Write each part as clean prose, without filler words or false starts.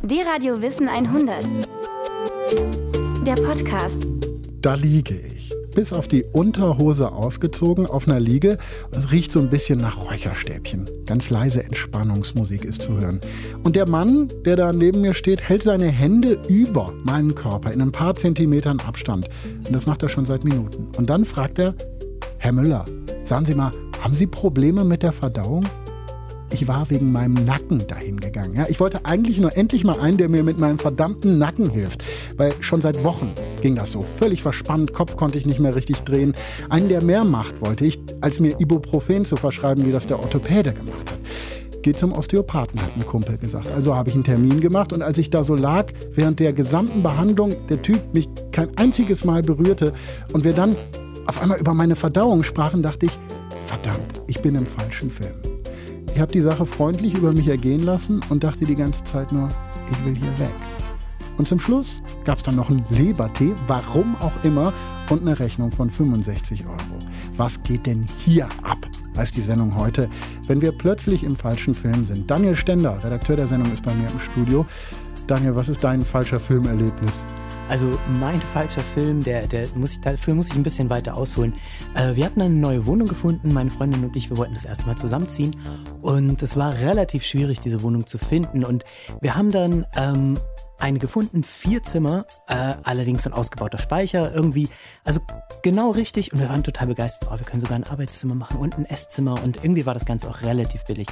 D-Radio Wissen 100. Der Podcast. Da liege ich, bis auf die Unterhose ausgezogen, auf einer Liege. Es riecht so ein bisschen nach Räucherstäbchen. Ganz leise Entspannungsmusik ist zu hören. Und der Mann, der da neben mir steht, hält seine Hände über meinen Körper in ein paar Zentimetern Abstand. Und das macht er schon seit Minuten. Und dann fragt er: Herr Müller, sagen Sie mal, haben Sie Probleme mit der Verdauung? Ich war wegen meinem Nacken dahin gegangen. Ja, ich wollte eigentlich nur endlich mal einen, der mir mit meinem verdammten Nacken hilft. Weil schon seit Wochen ging das so. Völlig verspannt, Kopf konnte ich nicht mehr richtig drehen. Einen, der mehr macht, wollte ich, als mir Ibuprofen zu verschreiben, wie das der Orthopäde gemacht hat. Geh zum Osteopathen, hat ein Kumpel gesagt. Also habe ich einen Termin gemacht und als ich da so lag, während der gesamten Behandlung, der Typ mich kein einziges Mal berührte und wir dann auf einmal über meine Verdauung sprachen, dachte ich, verdammt, ich bin im falschen Film. Ich habe die Sache freundlich über mich ergehen lassen und dachte die ganze Zeit nur, ich will hier weg. Und zum Schluss gab es dann noch einen Lebertee, warum auch immer, und eine Rechnung von 65 €. Was geht denn hier ab? Heißt die Sendung heute, wenn wir plötzlich im falschen Film sind. Daniel Stender, Redakteur der Sendung, ist bei mir im Studio. Daniel, was ist dein falscher Filmerlebnis? Also mein falscher Film, dafür muss ich ein bisschen weiter ausholen. Wir hatten eine neue Wohnung gefunden, meine Freundin und ich, wir wollten das erste Mal zusammenziehen. Und es war relativ schwierig, diese Wohnung zu finden. Und wir haben dann eine gefunden, 4 Zimmer, allerdings ein ausgebauter Speicher, irgendwie, also genau richtig. Und wir waren total begeistert, wir können sogar ein Arbeitszimmer machen und ein Esszimmer. Und irgendwie war das Ganze auch relativ billig.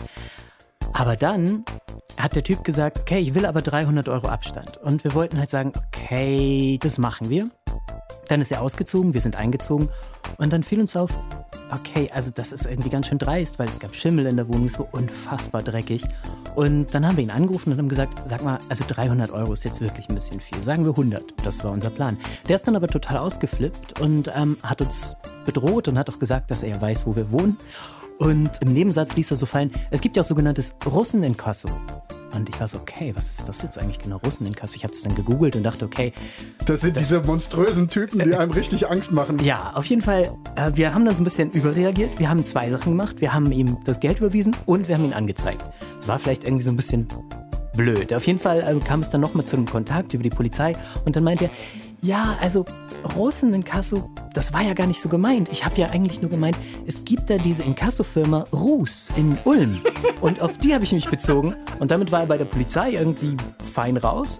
Aber dann hat der Typ gesagt, okay, ich will aber 300 € Abstand. Und wir wollten halt sagen, okay, das machen wir. Dann ist er ausgezogen, wir sind eingezogen. Und dann fiel uns auf, okay, also das ist irgendwie ganz schön dreist, weil es gab Schimmel in der Wohnung, es war unfassbar dreckig. Und dann haben wir ihn angerufen und haben gesagt, sag mal, also 300 € ist jetzt wirklich ein bisschen viel. Sagen wir 100, das war unser Plan. Der ist dann aber total ausgeflippt und hat uns bedroht und hat auch gesagt, dass er weiß, wo wir wohnen. Und im Nebensatz ließ er so fallen, es gibt ja auch sogenanntes Russeninkasso. Und ich war so, okay, was ist das jetzt eigentlich genau, Russeninkasso? Ich habe das dann gegoogelt und dachte, okay. Das sind diese monströsen Typen, die einem richtig Angst machen. Ja, auf jeden Fall, wir haben dann so ein bisschen überreagiert. Wir haben 2 Sachen gemacht. Wir haben ihm das Geld überwiesen und wir haben ihn angezeigt. Das war vielleicht irgendwie so ein bisschen blöd. Auf jeden Fall kam es dann nochmal zu einem Kontakt über die Polizei und dann meinte er, ja, also Russeninkasso, das war ja gar nicht so gemeint. Ich habe ja eigentlich nur gemeint, es gibt da diese Inkasso-Firma Rus in Ulm. Und auf die habe ich mich bezogen. Und damit war er bei der Polizei irgendwie fein raus.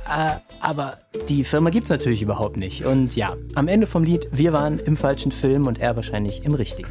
Aber die Firma gibt es natürlich überhaupt nicht. Und ja, am Ende vom Lied, wir waren im falschen Film und er wahrscheinlich im richtigen.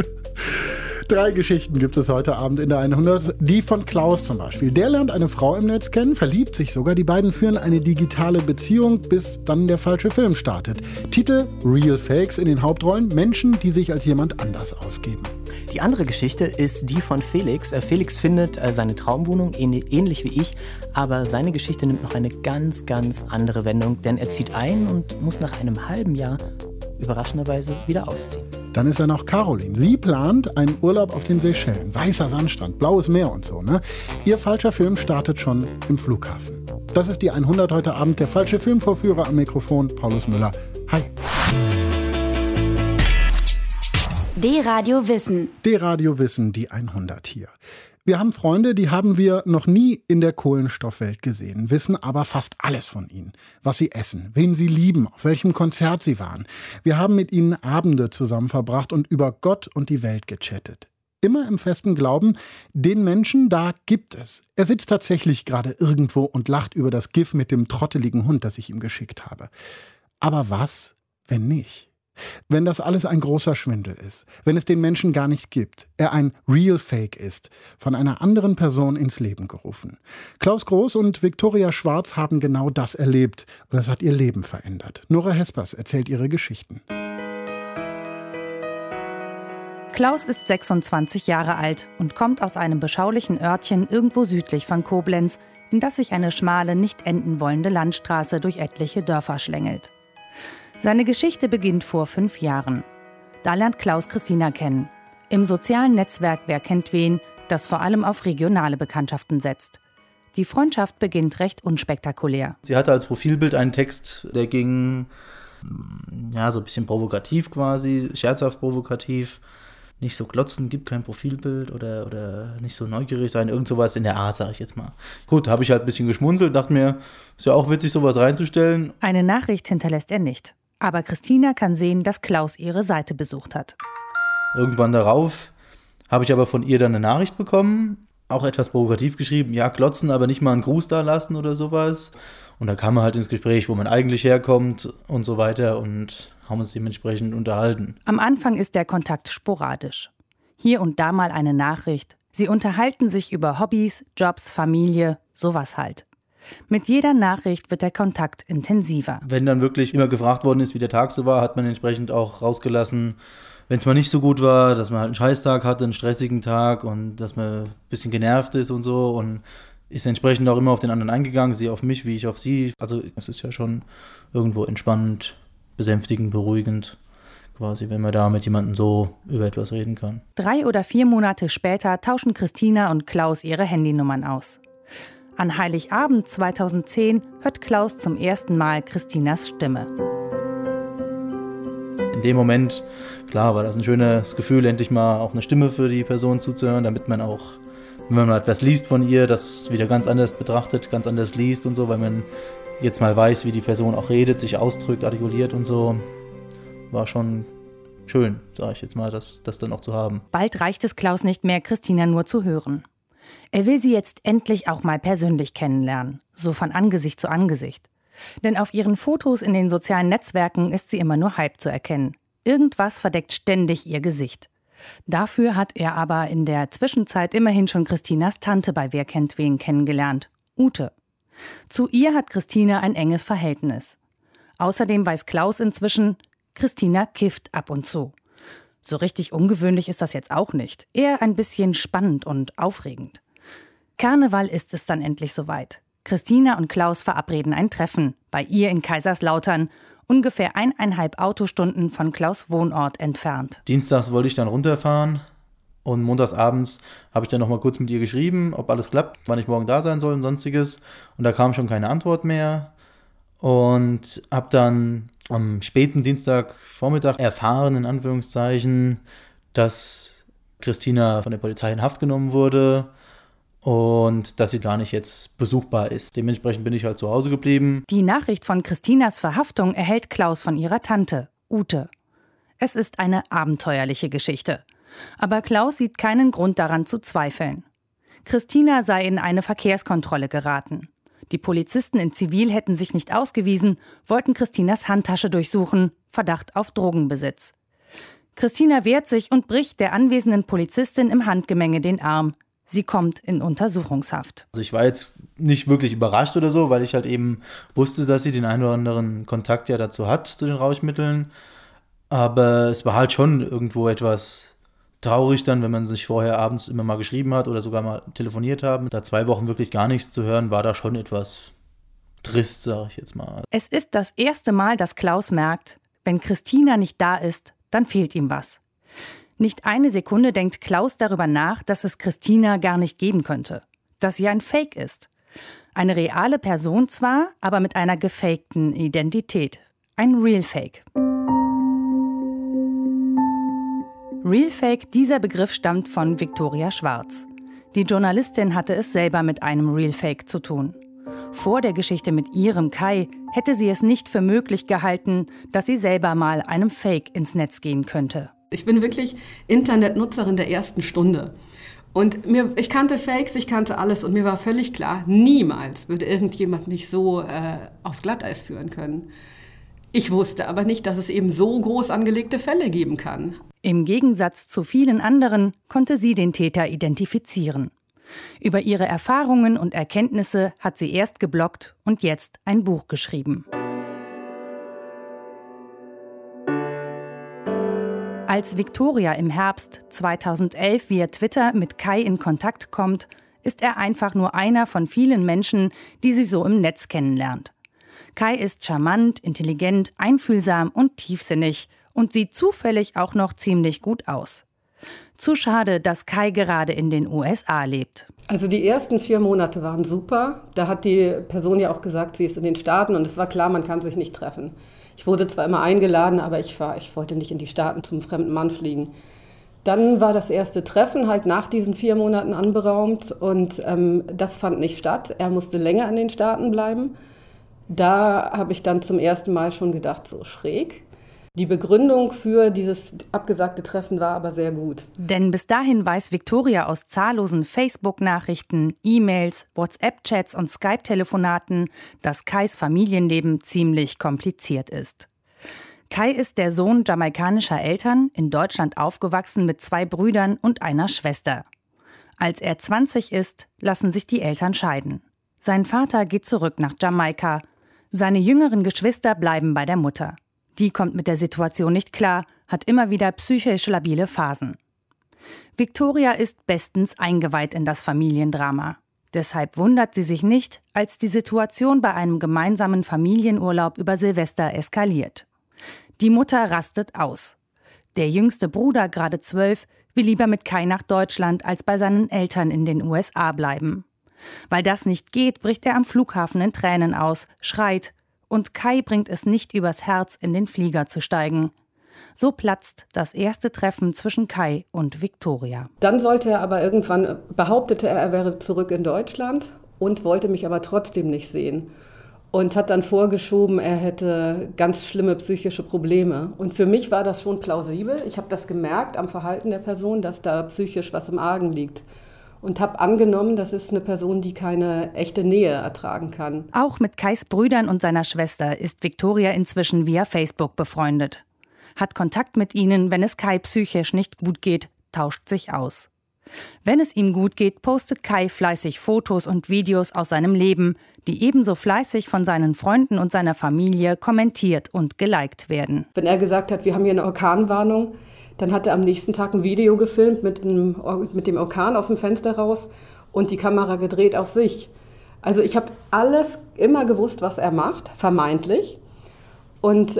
3 Geschichten gibt es heute Abend in der 100. Die von Klaus zum Beispiel. Der lernt eine Frau im Netz kennen, verliebt sich sogar. Die beiden führen eine digitale Beziehung, bis dann der falsche Film startet. Titel: Real Fakes in den Hauptrollen. Menschen, die sich als jemand anders ausgeben. Die andere Geschichte ist die von Felix. Felix findet seine Traumwohnung ähnlich wie ich, aber seine Geschichte nimmt noch eine ganz, ganz andere Wendung, denn er zieht ein und muss nach einem halben Jahr überraschenderweise wieder ausziehen. Dann ist da noch Caroline. Sie plant einen Urlaub auf den Seychellen. Weißer Sandstrand, blaues Meer und so, ne? Ihr falscher Film startet schon im Flughafen. Das ist die 100 heute Abend. Der falsche Filmvorführer am Mikrofon, Paulus Müller. Hi. D-Radio Wissen. D-Radio Wissen, die 100 hier. Wir haben Freunde, die haben wir noch nie in der Kohlenstoffwelt gesehen, wissen aber fast alles von ihnen. Was sie essen, wen sie lieben, auf welchem Konzert sie waren. Wir haben mit ihnen Abende zusammen verbracht und über Gott und die Welt gechattet. Immer im festen Glauben, den Menschen da gibt es. Er sitzt tatsächlich gerade irgendwo und lacht über das GIF mit dem trotteligen Hund, das ich ihm geschickt habe. Aber was, wenn nicht? Wenn das alles ein großer Schwindel ist, wenn es den Menschen gar nicht gibt, er ein Real Fake ist, von einer anderen Person ins Leben gerufen. Klaus Groß und Viktoria Schwarz haben genau das erlebt und das hat ihr Leben verändert. Nora Hespers erzählt ihre Geschichten. Klaus ist 26 Jahre alt und kommt aus einem beschaulichen Örtchen irgendwo südlich von Koblenz, in das sich eine schmale, nicht enden wollende Landstraße durch etliche Dörfer schlängelt. Seine Geschichte beginnt vor 5 Jahren. Da lernt Klaus Christina kennen. Im sozialen Netzwerk Wer kennt wen, das vor allem auf regionale Bekanntschaften setzt. Die Freundschaft beginnt recht unspektakulär. Sie hatte als Profilbild einen Text, der ging, ja, so ein bisschen provokativ quasi, scherzhaft provokativ. nicht so glotzen, gibt kein Profilbild oder nicht so neugierig sein, irgend sowas in der Art, sage ich jetzt mal. Gut, habe ich halt ein bisschen geschmunzelt, dachte mir, ist ja auch witzig, sowas reinzustellen. Eine Nachricht hinterlässt er nicht. Aber Christina kann sehen, dass Klaus ihre Seite besucht hat. Irgendwann darauf habe ich aber von ihr dann eine Nachricht bekommen, auch etwas provokativ geschrieben, ja, glotzen, aber nicht mal einen Gruß da lassen oder sowas. Und da kam man halt ins Gespräch, wo man eigentlich herkommt und so weiter und haben uns dementsprechend unterhalten. Am Anfang ist der Kontakt sporadisch. Hier und da mal eine Nachricht. Sie unterhalten sich über Hobbys, Jobs, Familie, sowas halt. Mit jeder Nachricht wird der Kontakt intensiver. Wenn dann wirklich immer gefragt worden ist, wie der Tag so war, hat man entsprechend auch rausgelassen, wenn es mal nicht so gut war, dass man halt einen Scheißtag hatte, einen stressigen Tag und dass man ein bisschen genervt ist und so und ist entsprechend auch immer auf den anderen eingegangen, sie auf mich, wie ich auf sie. Also es ist ja schon irgendwo entspannend, besänftigend, beruhigend, quasi, wenn man da mit jemandem so über etwas reden kann. 3 oder 4 Monate später tauschen Christina und Klaus ihre Handynummern aus. An Heiligabend 2010 hört Klaus zum ersten Mal Christinas Stimme. In dem Moment, klar, war das ein schönes Gefühl, endlich mal auch eine Stimme für die Person zuzuhören, damit man auch, wenn man mal etwas liest von ihr, das wieder ganz anders betrachtet, ganz anders liest und so, weil man jetzt mal weiß, wie die Person auch redet, sich ausdrückt, artikuliert und so. War schon schön, sage ich jetzt mal, das dann auch zu haben. Bald reicht es Klaus nicht mehr, Christina nur zu hören. Er will sie jetzt endlich auch mal persönlich kennenlernen, so von Angesicht zu Angesicht. Denn auf ihren Fotos in den sozialen Netzwerken ist sie immer nur halb zu erkennen. Irgendwas verdeckt ständig ihr Gesicht. Dafür hat er aber in der Zwischenzeit immerhin schon Christinas Tante bei Wer kennt wen kennengelernt, Ute. Zu ihr hat Christina ein enges Verhältnis. Außerdem weiß Klaus inzwischen, Christina kifft ab und zu. So richtig ungewöhnlich ist das jetzt auch nicht. Eher ein bisschen spannend und aufregend. Karneval ist es dann endlich soweit. Christina und Klaus verabreden ein Treffen, bei ihr in Kaiserslautern, ungefähr 1,5 Autostunden von Klaus' Wohnort entfernt. Dienstags wollte ich dann runterfahren und montagsabends habe ich dann noch mal kurz mit ihr geschrieben, ob alles klappt, wann ich morgen da sein soll und sonstiges. Und da kam schon keine Antwort mehr und habe dann am späten Dienstagvormittag erfahren, in Anführungszeichen, dass Christina von der Polizei in Haft genommen wurde und dass sie gar nicht jetzt besuchbar ist. Dementsprechend bin ich halt zu Hause geblieben. Die Nachricht von Christinas Verhaftung erhält Klaus von ihrer Tante, Ute. Es ist eine abenteuerliche Geschichte. Aber Klaus sieht keinen Grund daran zu zweifeln. Christina sei in eine Verkehrskontrolle geraten. Die Polizisten in Zivil hätten sich nicht ausgewiesen, wollten Christinas Handtasche durchsuchen, Verdacht auf Drogenbesitz. Christina wehrt sich und bricht der anwesenden Polizistin im Handgemenge den Arm. Sie kommt in Untersuchungshaft. Also ich war jetzt nicht wirklich überrascht oder so, weil ich halt eben wusste, dass sie den einen oder anderen Kontakt ja dazu hat, zu den Rauschmitteln. Aber es war halt schon irgendwo etwas traurig dann, wenn man sich vorher abends immer mal geschrieben hat oder sogar mal telefoniert haben. Da 2 Wochen wirklich gar nichts zu hören, war da schon etwas trist, sage ich jetzt mal. Es ist das erste Mal, dass Klaus merkt, wenn Christina nicht da ist, dann fehlt ihm was. Nicht eine Sekunde denkt Klaus darüber nach, dass es Christina gar nicht geben könnte. Dass sie ein Fake ist. Eine reale Person zwar, aber mit einer gefakten Identität. Ein Real Fake. Real Fake, dieser Begriff stammt von Viktoria Schwarz. Die Journalistin hatte es selber mit einem Real Fake zu tun. Vor der Geschichte mit ihrem Kai hätte sie es nicht für möglich gehalten, dass sie selber mal einem Fake ins Netz gehen könnte. Ich bin wirklich Internetnutzerin der ersten Stunde. Und ich kannte Fakes, ich kannte alles und mir war völlig klar, niemals würde irgendjemand mich so aufs Glatteis führen können. Ich wusste aber nicht, dass es eben so groß angelegte Fälle geben kann. Im Gegensatz zu vielen anderen konnte sie den Täter identifizieren. Über ihre Erfahrungen und Erkenntnisse hat sie erst gebloggt und jetzt ein Buch geschrieben. Als Viktoria im Herbst 2011 via Twitter mit Kai in Kontakt kommt, ist er einfach nur einer von vielen Menschen, die sie so im Netz kennenlernt. Kai ist charmant, intelligent, einfühlsam und tiefsinnig und sieht zufällig auch noch ziemlich gut aus. Zu schade, dass Kai gerade in den USA lebt. Also die ersten 4 Monate waren super. Da hat die Person ja auch gesagt, sie ist in den Staaten und es war klar, man kann sich nicht treffen. Ich wurde zwar immer eingeladen, aber ich wollte nicht in die Staaten zum fremden Mann fliegen. Dann war das erste Treffen halt nach diesen 4 Monaten anberaumt und das fand nicht statt. Er musste länger in den Staaten bleiben. Da habe ich dann zum ersten Mal schon gedacht, so schräg. Die Begründung für dieses abgesagte Treffen war aber sehr gut. Denn bis dahin weiß Viktoria aus zahllosen Facebook-Nachrichten, E-Mails, WhatsApp-Chats und Skype-Telefonaten, dass Kais Familienleben ziemlich kompliziert ist. Kai ist der Sohn jamaikanischer Eltern, in Deutschland aufgewachsen mit 2 Brüdern und einer Schwester. Als er 20 ist, lassen sich die Eltern scheiden. Sein Vater geht zurück nach Jamaika. Seine jüngeren Geschwister bleiben bei der Mutter. Die kommt mit der Situation nicht klar, hat immer wieder psychisch labile Phasen. Viktoria ist bestens eingeweiht in das Familiendrama. Deshalb wundert sie sich nicht, als die Situation bei einem gemeinsamen Familienurlaub über Silvester eskaliert. Die Mutter rastet aus. Der jüngste Bruder, gerade 12, will lieber mit Kai nach Deutschland als bei seinen Eltern in den USA bleiben. Weil das nicht geht, bricht er am Flughafen in Tränen aus, schreit, und Kai bringt es nicht übers Herz, in den Flieger zu steigen. So platzt das erste Treffen zwischen Kai und Viktoria. Dann sollte er aber irgendwann, behauptete er wäre zurück in Deutschland und wollte mich aber trotzdem nicht sehen. Und hat dann vorgeschoben, er hätte ganz schlimme psychische Probleme. Und für mich war das schon plausibel. Ich habe das gemerkt am Verhalten der Person, dass da psychisch was im Argen liegt. Und habe angenommen, das ist eine Person, die keine echte Nähe ertragen kann. Auch mit Kais Brüdern und seiner Schwester ist Viktoria inzwischen via Facebook befreundet. Hat Kontakt mit ihnen, wenn es Kai psychisch nicht gut geht, tauscht sich aus. Wenn es ihm gut geht, postet Kai fleißig Fotos und Videos aus seinem Leben, die ebenso fleißig von seinen Freunden und seiner Familie kommentiert und geliked werden. Wenn er gesagt hat, wir haben hier eine Orkanwarnung, dann hat er am nächsten Tag ein Video gefilmt mit dem Orkan aus dem Fenster raus und die Kamera gedreht auf sich. Also ich habe alles immer gewusst, was er macht, vermeintlich. Und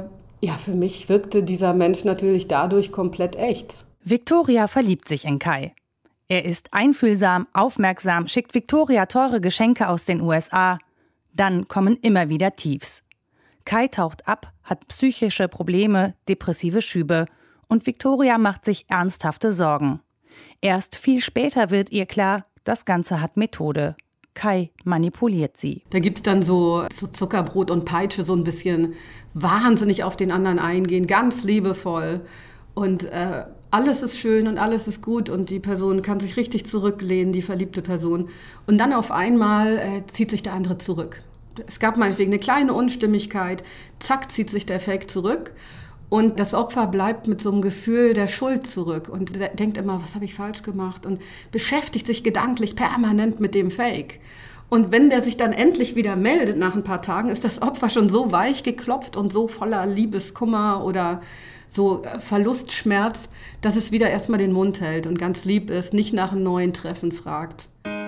für mich wirkte dieser Mensch natürlich dadurch komplett echt. Viktoria verliebt sich in Kai. Er ist einfühlsam, aufmerksam, schickt Viktoria teure Geschenke aus den USA. Dann kommen immer wieder Tiefs. Kai taucht ab, hat psychische Probleme, depressive Schübe. Und Viktoria macht sich ernsthafte Sorgen. Erst viel später wird ihr klar, das Ganze hat Methode. Kai manipuliert sie. Da gibt es dann so Zuckerbrot und Peitsche, so ein bisschen wahnsinnig auf den anderen eingehen, ganz liebevoll. Und alles ist schön und alles ist gut und die Person kann sich richtig zurücklehnen, die verliebte Person. Und dann auf einmal zieht sich der andere zurück. Es gab meinetwegen eine kleine Unstimmigkeit, zack, zieht sich der Fake zurück. Und das Opfer bleibt mit so einem Gefühl der Schuld zurück und denkt immer, was habe ich falsch gemacht? Und beschäftigt sich gedanklich permanent mit dem Fake. Und wenn der sich dann endlich wieder meldet nach ein paar Tagen, ist das Opfer schon so weich geklopft und so voller Liebeskummer oder so Verlustschmerz, dass es wieder erstmal den Mund hält und ganz lieb ist, nicht nach einem neuen Treffen fragt.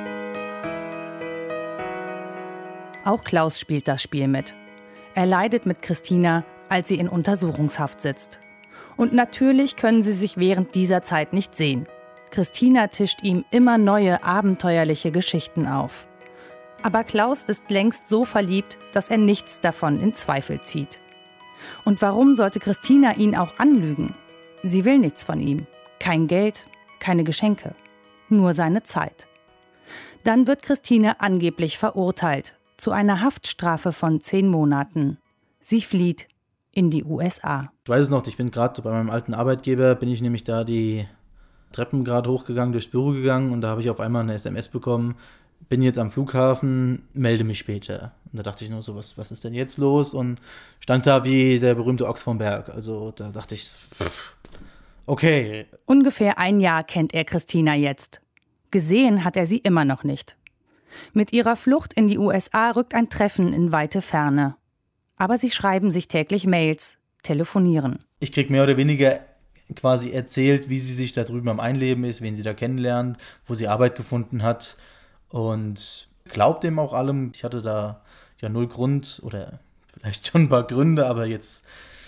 Auch Klaus spielt das Spiel mit. Er leidet mit Christina, als sie in Untersuchungshaft sitzt. Und natürlich können sie sich während dieser Zeit nicht sehen. Christina tischt ihm immer neue abenteuerliche Geschichten auf. Aber Klaus ist längst so verliebt, dass er nichts davon in Zweifel zieht. Und warum sollte Christina ihn auch anlügen? Sie will nichts von ihm. Kein Geld, keine Geschenke. Nur seine Zeit. Dann wird Christina angeblich verurteilt zu einer Haftstrafe von 10 Monaten. Sie flieht in die USA. Ich weiß es noch, ich bin gerade bei meinem alten Arbeitgeber, bin ich nämlich da die Treppen gerade hochgegangen, durchs Büro gegangen und da habe ich auf einmal eine SMS bekommen, bin jetzt am Flughafen, melde mich später. Und da dachte ich nur so, was ist denn jetzt los? Und stand da wie der berühmte Ochs vom Berg. Also da dachte ich, okay. Ungefähr 1 Jahr kennt er Christina jetzt. Gesehen hat er sie immer noch nicht. Mit ihrer Flucht in die USA rückt ein Treffen in weite Ferne. Aber sie schreiben sich täglich Mails, telefonieren. Ich kriege mehr oder weniger quasi erzählt, wie sie sich da drüben am Einleben ist, wen sie da kennenlernt, wo sie Arbeit gefunden hat und glaubt dem auch allem. Ich hatte da ja 0 Grund oder vielleicht schon ein paar Gründe, aber jetzt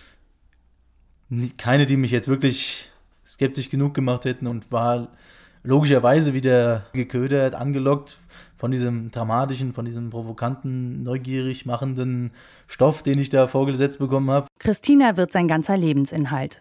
keine, die mich jetzt wirklich skeptisch genug gemacht hätten und war logischerweise wieder geködert, angelockt von diesem dramatischen, von diesem provokanten, neugierig machenden Stoff, den ich da vorgesetzt bekommen habe. Christina wird sein ganzer Lebensinhalt.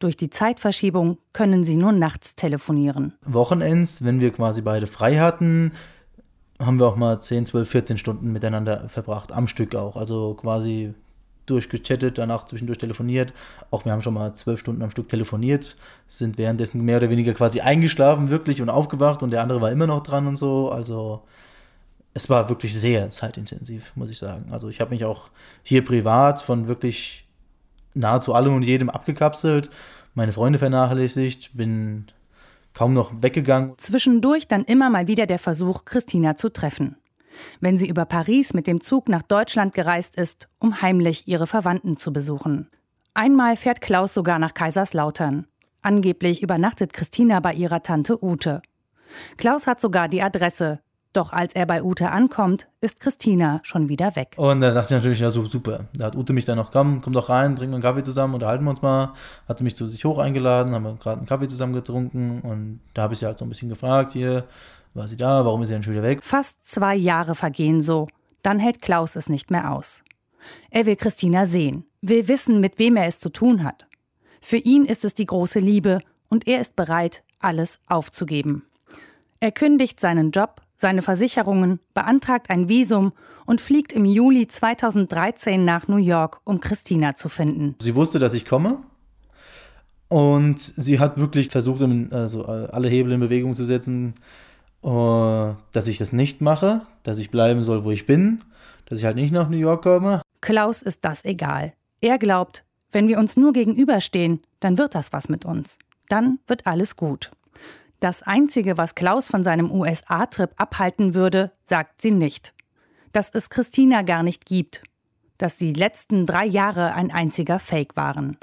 Durch die Zeitverschiebung können sie nur nachts telefonieren. Wochenends, wenn wir quasi beide frei hatten, haben wir auch mal 10, 12, 14 Stunden miteinander verbracht, am Stück auch. Also quasi durchgechattet, danach zwischendurch telefoniert. Auch wir haben schon mal 12 Stunden am Stück telefoniert, sind währenddessen mehr oder weniger quasi eingeschlafen wirklich und aufgewacht und der andere war immer noch dran und so. Also es war wirklich sehr zeitintensiv, muss ich sagen. Also ich habe mich auch hier privat von wirklich nahezu allem und jedem abgekapselt, meine Freunde vernachlässigt, bin kaum noch weggegangen. Zwischendurch dann immer mal wieder der Versuch, Christina zu treffen. Wenn sie über Paris mit dem Zug nach Deutschland gereist ist, um heimlich ihre Verwandten zu besuchen. Einmal fährt Klaus sogar nach Kaiserslautern. Angeblich übernachtet Christina bei ihrer Tante Ute. Klaus hat sogar die Adresse. Doch als er bei Ute ankommt, ist Christina schon wieder weg. Und da dachte ich natürlich, ja so super. Da hat Ute mich dann noch, komm doch rein, trinken wir einen Kaffee zusammen, unterhalten wir uns mal. Hat sie mich zu sich hoch eingeladen, haben wir gerade einen Kaffee zusammen getrunken und da habe ich sie halt so ein bisschen gefragt, hier, war sie da, warum ist sie denn schon wieder weg? Fast 2 Jahre vergehen so, dann hält Klaus es nicht mehr aus. Er will Christina sehen, will wissen, mit wem er es zu tun hat. Für ihn ist es die große Liebe und er ist bereit, alles aufzugeben. Er kündigt seinen Job, seine Versicherungen, beantragt ein Visum und fliegt im Juli 2013 nach New York, um Christina zu finden. Sie wusste, dass ich komme und sie hat wirklich versucht, alle Hebel in Bewegung zu setzen, dass ich das nicht mache, dass ich bleiben soll, wo ich bin, dass ich halt nicht nach New York komme. Klaus ist das egal. Er glaubt, wenn wir uns nur gegenüberstehen, dann wird das was mit uns. Dann wird alles gut. Das Einzige, was Klaus von seinem USA-Trip abhalten würde, sagt sie nicht. Dass es Christina gar nicht gibt. Dass die letzten 3 Jahre ein einziger Fake waren.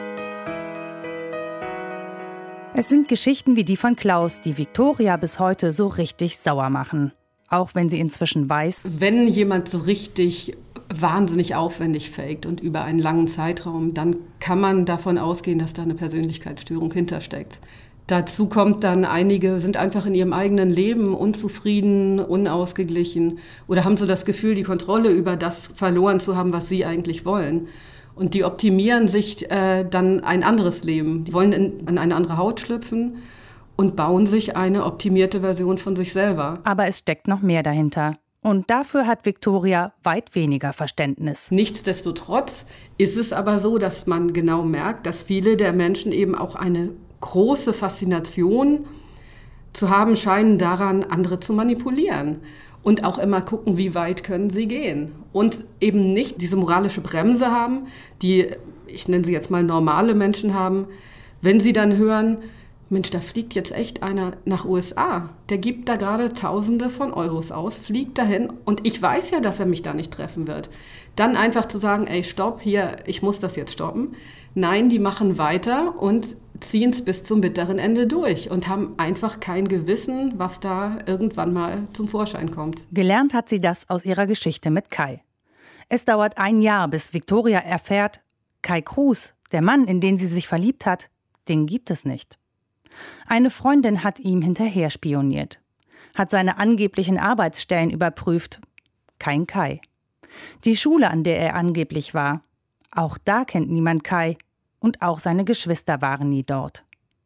Es sind Geschichten wie die von Klaus, die Viktoria bis heute so richtig sauer machen. Auch wenn sie inzwischen weiß, wenn jemand so richtig wahnsinnig aufwendig faked und über einen langen Zeitraum, dann kann man davon ausgehen, dass da eine Persönlichkeitsstörung hintersteckt. Dazu kommt dann, einige sind einfach in ihrem eigenen Leben unzufrieden, unausgeglichen oder haben so das Gefühl, die Kontrolle über das verloren zu haben, was sie eigentlich wollen. Und die optimieren sich dann ein anderes Leben. Die wollen in eine andere Haut schlüpfen und bauen sich eine optimierte Version von sich selber. Aber es steckt noch mehr dahinter. Und dafür hat Viktoria weit weniger Verständnis. Nichtsdestotrotz ist es aber so, dass man genau merkt, dass viele der Menschen eben auch eine große Faszination zu haben scheinen, daran andere zu manipulieren. Und auch immer gucken, wie weit können sie gehen. Und eben nicht diese moralische Bremse haben, die, ich nenne sie jetzt mal normale Menschen haben, wenn sie dann hören, Mensch, da fliegt jetzt echt einer nach USA. Der gibt da gerade Tausende von Euros aus, fliegt dahin und ich weiß ja, dass er mich da nicht treffen wird. Dann einfach zu sagen, ey, stopp, hier, ich muss das jetzt stoppen. Nein, die machen weiter und ziehen es bis zum bitteren Ende durch und haben einfach kein Gewissen, was da irgendwann mal zum Vorschein kommt. Gelernt hat sie das aus ihrer Geschichte mit Kai. Es dauert 1 Jahr, bis Viktoria erfährt, Kai Kruse, der Mann, in den sie sich verliebt hat, den gibt es nicht. Eine Freundin hat ihm hinterher spioniert, hat seine angeblichen Arbeitsstellen überprüft. Kein Kai. Die Schule, an der er angeblich war, auch da kennt niemand Kai und auch seine Geschwister waren nie dort.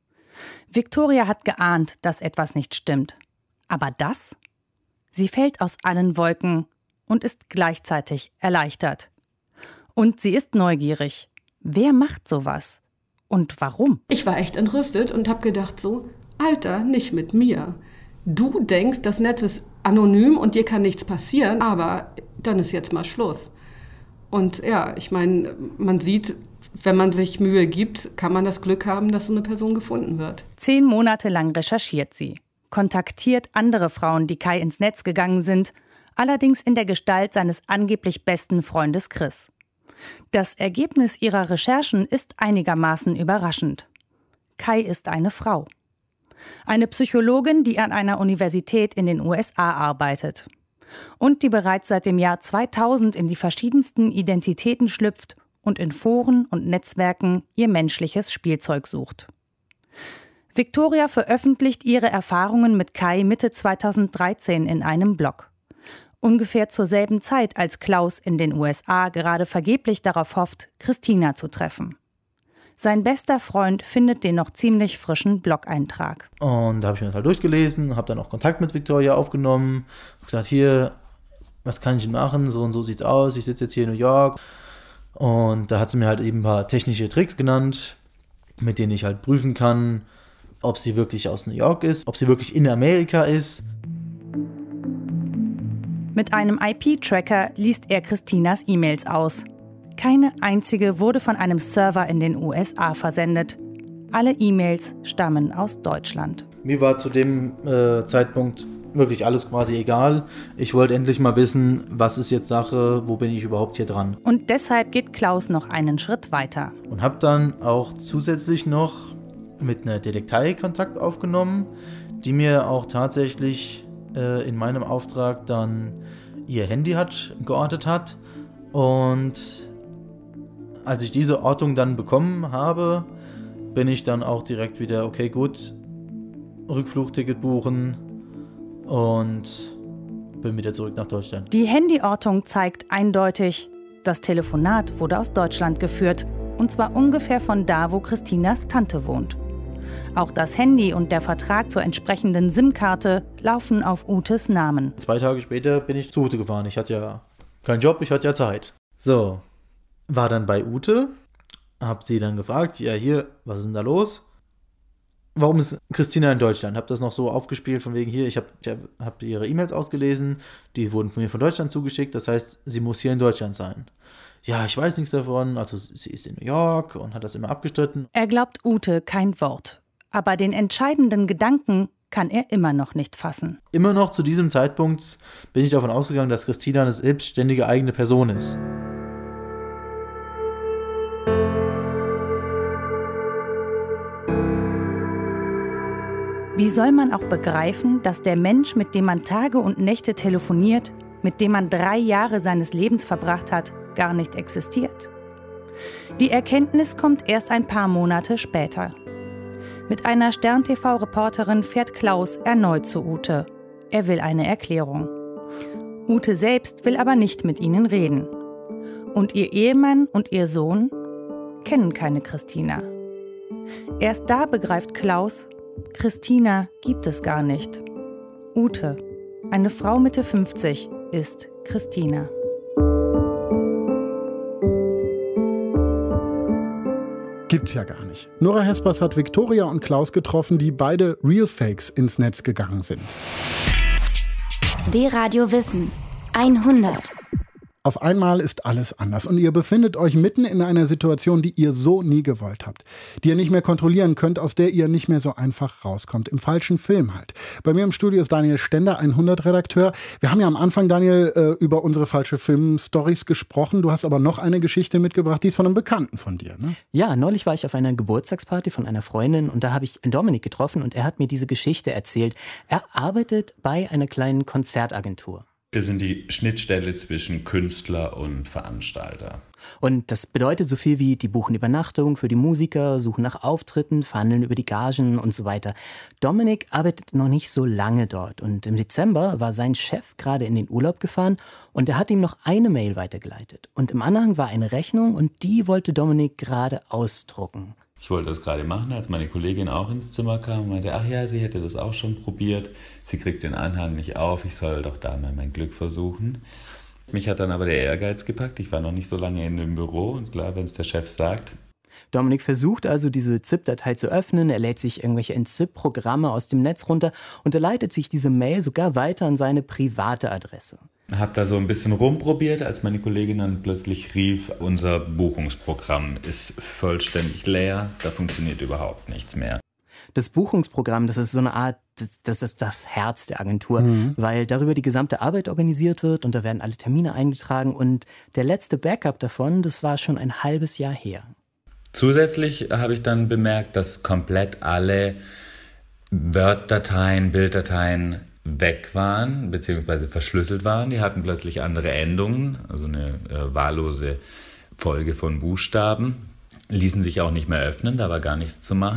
Viktoria hat geahnt, dass etwas nicht stimmt. Aber das? Sie fällt aus allen Wolken und ist gleichzeitig erleichtert. Und sie ist neugierig. Wer macht sowas? Und warum? Ich war echt entrüstet und habe gedacht so, Alter, nicht mit mir. Du denkst, das Netz ist anonym und dir kann nichts passieren, aber dann ist jetzt mal Schluss. Und ja, ich meine, man sieht, wenn man sich Mühe gibt, kann man das Glück haben, dass so eine Person gefunden wird. 10 Monate lang recherchiert sie, kontaktiert andere Frauen, die Kai ins Netz gegangen sind, allerdings in der Gestalt seines angeblich besten Freundes Chris. Das Ergebnis ihrer Recherchen ist einigermaßen überraschend. Kai ist eine Frau. Eine Psychologin, die an einer Universität in den USA arbeitet. Und die bereits seit dem Jahr 2000 in die verschiedensten Identitäten schlüpft und in Foren und Netzwerken ihr menschliches Spielzeug sucht. Viktoria veröffentlicht ihre Erfahrungen mit Kai Mitte 2013 in einem Blog. Ungefähr zur selben Zeit, als Klaus in den USA gerade vergeblich darauf hofft, Christina zu treffen. Sein bester Freund findet den noch ziemlich frischen Blog-Eintrag. Und da habe ich mir das halt durchgelesen, habe dann auch Kontakt mit Victoria aufgenommen, habe gesagt, hier, was kann ich denn machen, so und so sieht's aus, ich sitze jetzt hier in New York. Und da hat sie mir halt eben ein paar technische Tricks genannt, mit denen ich halt prüfen kann, ob sie wirklich aus New York ist, ob sie wirklich in Amerika ist. Mit einem IP-Tracker liest er Christinas E-Mails aus. Keine einzige wurde von einem Server in den USA versendet. Alle E-Mails stammen aus Deutschland. Mir war zu dem Zeitpunkt wirklich alles quasi egal. Ich wollte endlich mal wissen, was ist jetzt Sache, wo bin ich überhaupt hier dran. Und deshalb geht Klaus noch einen Schritt weiter. Und habe dann auch zusätzlich noch mit einer Detektei Kontakt aufgenommen, die mir auch tatsächlich in meinem Auftrag dann ihr Handy geortet hat. Und als ich diese Ortung dann bekommen habe, bin ich dann auch direkt wieder, okay, gut, Rückflugticket buchen und bin wieder zurück nach Deutschland. Die Handyortung zeigt eindeutig, das Telefonat wurde aus Deutschland geführt. Und zwar ungefähr von da, wo Christinas Tante wohnt. Auch das Handy und der Vertrag zur entsprechenden SIM-Karte laufen auf Utes Namen. 2 Tage später bin ich zu Ute gefahren. Ich hatte ja keinen Job, ich hatte ja Zeit. So, war dann bei Ute, hab sie dann gefragt, ja hier, was ist denn da los? Warum ist Christina in Deutschland? Hab das noch so aufgespielt von wegen hier, ich hab ihre E-Mails ausgelesen, die wurden von mir von Deutschland zugeschickt, das heißt, sie muss hier in Deutschland sein. Ja, ich weiß nichts davon, also sie ist in New York und hat das immer abgestritten. Er glaubt Ute kein Wort, aber den entscheidenden Gedanken kann er immer noch nicht fassen. Immer noch zu diesem Zeitpunkt bin ich davon ausgegangen, dass Christina eine selbstständige eigene Person ist. Wie soll man auch begreifen, dass der Mensch, mit dem man Tage und Nächte telefoniert, mit dem man 3 Jahre seines Lebens verbracht hat, gar nicht existiert? Die Erkenntnis kommt erst ein paar Monate später. Mit einer Stern-TV-Reporterin fährt Klaus erneut zu Ute. Er will eine Erklärung. Ute selbst will aber nicht mit ihnen reden. Und ihr Ehemann und ihr Sohn kennen keine Christina. Erst da begreift Klaus, Christina gibt es gar nicht. Ute, eine Frau Mitte 50, ist Christina. Gibt's ja gar nicht. Nora Hespers hat Victoria und Klaus getroffen, die beide Real Fakes ins Netz gegangen sind. D-Radio Wissen 100. Auf einmal ist alles anders und ihr befindet euch mitten in einer Situation, die ihr so nie gewollt habt, die ihr nicht mehr kontrollieren könnt, aus der ihr nicht mehr so einfach rauskommt, im falschen Film halt. Bei mir im Studio ist Daniel Stender, 100-Redakteur. Wir haben ja am Anfang, Daniel, über unsere falsche Film-Stories gesprochen. Du hast aber noch eine Geschichte mitgebracht, die ist von einem Bekannten von dir, ne? Ja, neulich war ich auf einer Geburtstagsparty von einer Freundin und da habe ich Dominik getroffen und er hat mir diese Geschichte erzählt. Er arbeitet bei einer kleinen Konzertagentur. Wir sind die Schnittstelle zwischen Künstler und Veranstalter. Und das bedeutet so viel wie, die buchen Übernachtung für die Musiker, suchen nach Auftritten, verhandeln über die Gagen und so weiter. Dominik arbeitet noch nicht so lange dort und im Dezember war sein Chef gerade in den Urlaub gefahren und er hat ihm noch eine Mail weitergeleitet. Und im Anhang war eine Rechnung und die wollte Dominik gerade ausdrucken. Ich wollte das gerade machen, als meine Kollegin auch ins Zimmer kam und meinte, ach ja, sie hätte das auch schon probiert. Sie kriegt den Anhang nicht auf, ich soll doch da mal mein Glück versuchen. Mich hat dann aber der Ehrgeiz gepackt. Ich war noch nicht so lange in dem Büro und klar, wenn es der Chef sagt. Dominik versucht also, diese ZIP-Datei zu öffnen. Er lädt sich irgendwelche ZIP-Programme aus dem Netz runter und er leitet sich diese Mail sogar weiter an seine private Adresse. Habe da so ein bisschen rumprobiert, als meine Kollegin dann plötzlich rief, unser Buchungsprogramm ist vollständig leer, da funktioniert überhaupt nichts mehr. Das Buchungsprogramm, das ist so eine Art, das ist das Herz der Agentur, weil darüber die gesamte Arbeit organisiert wird und da werden alle Termine eingetragen und der letzte Backup davon, das war schon ein halbes Jahr her. Zusätzlich habe ich dann bemerkt, dass komplett alle Word-Dateien, Bilddateien weg waren, beziehungsweise verschlüsselt waren. Die hatten plötzlich andere Endungen, also eine wahllose Folge von Buchstaben. Ließen sich auch nicht mehr öffnen, da war gar nichts zu machen.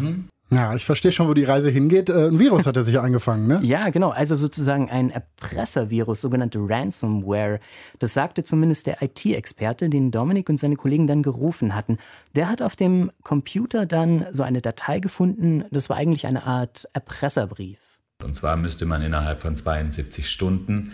Ja, ich verstehe schon, wo die Reise hingeht. Ein Virus hat er sich eingefangen, ne? Ja, genau. Also sozusagen ein Erpresservirus, sogenannte Ransomware. Das sagte zumindest der IT-Experte, den Dominik und seine Kollegen dann gerufen hatten. Der hat auf dem Computer dann so eine Datei gefunden. Das war eigentlich eine Art Erpresserbrief. Und zwar müsste man innerhalb von 72 Stunden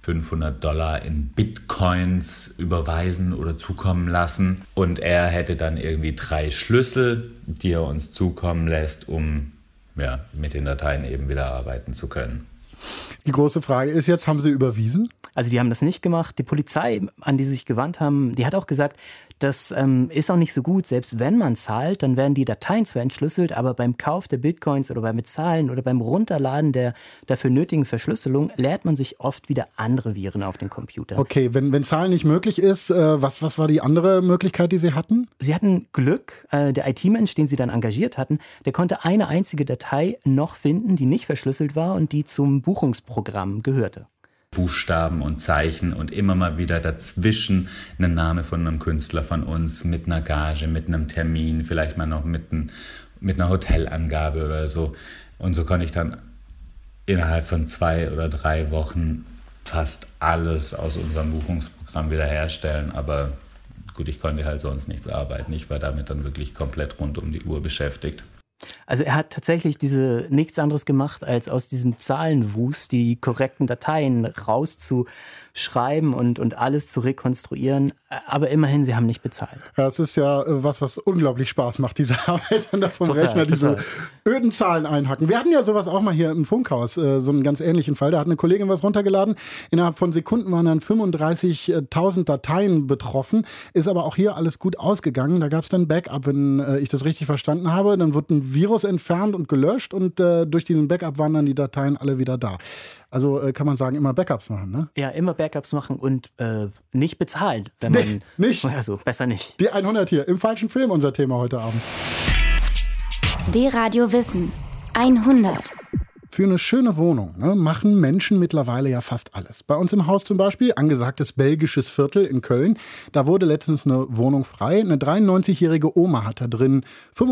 $500 in Bitcoins überweisen oder zukommen lassen. Und er hätte dann irgendwie 3 Schlüssel, die er uns zukommen lässt, um mit den Dateien eben wieder arbeiten zu können. Die große Frage ist jetzt, haben Sie überwiesen? Also die haben das nicht gemacht. Die Polizei, an die sie sich gewandt haben, die hat auch gesagt, das ist auch nicht so gut. Selbst wenn man zahlt, dann werden die Dateien zwar entschlüsselt, aber beim Kauf der Bitcoins oder beim Bezahlen oder beim Runterladen der dafür nötigen Verschlüsselung lädt man sich oft wieder andere Viren auf den Computer. Okay, wenn Zahlen nicht möglich ist, was war die andere Möglichkeit, die Sie hatten? Sie hatten Glück. Der IT-Mensch, den sie dann engagiert hatten, der konnte eine einzige Datei noch finden, die nicht verschlüsselt war und die zum Buchungsprogramm gehörte. Buchstaben und Zeichen und immer mal wieder dazwischen ein Name von einem Künstler von uns mit einer Gage, mit einem Termin, vielleicht mal noch mit einer Hotelangabe oder so. Und so konnte ich dann innerhalb von 2 oder 3 Wochen fast alles aus unserem Buchungsprogramm wiederherstellen. Aber gut, ich konnte halt sonst nichts arbeiten. Ich war damit dann wirklich komplett rund um die Uhr beschäftigt. Also er hat tatsächlich nichts anderes gemacht, als aus diesem Zahlenwust die korrekten Dateien rauszuschreiben und alles zu rekonstruieren. Aber immerhin, sie haben nicht bezahlt. Ja, es ist ja was unglaublich Spaß macht, diese Arbeit, und da vom Rechner diese öden Zahlen einhacken. Wir hatten ja sowas auch mal hier im Funkhaus, so einen ganz ähnlichen Fall. Da hat eine Kollegin was runtergeladen. Innerhalb von Sekunden waren dann 35.000 Dateien betroffen. Ist aber auch hier alles gut ausgegangen. Da gab es dann Backup, wenn ich das richtig verstanden habe. Dann wird ein Virus entfernt und gelöscht und durch diesen Backup waren dann die Dateien alle wieder da. Also kann man sagen, immer Backups machen, ne? Ja, immer Backups machen und nicht bezahlen, wenn man... Nicht? Also besser nicht. Die 100 hier, im falschen Film unser Thema heute Abend. D-Radio Wissen 100. Für eine schöne Wohnung machen Menschen mittlerweile ja fast alles. Bei uns im Haus zum Beispiel, angesagtes belgisches Viertel in Köln, da wurde letztens eine Wohnung frei. Eine 93-jährige Oma hat da drin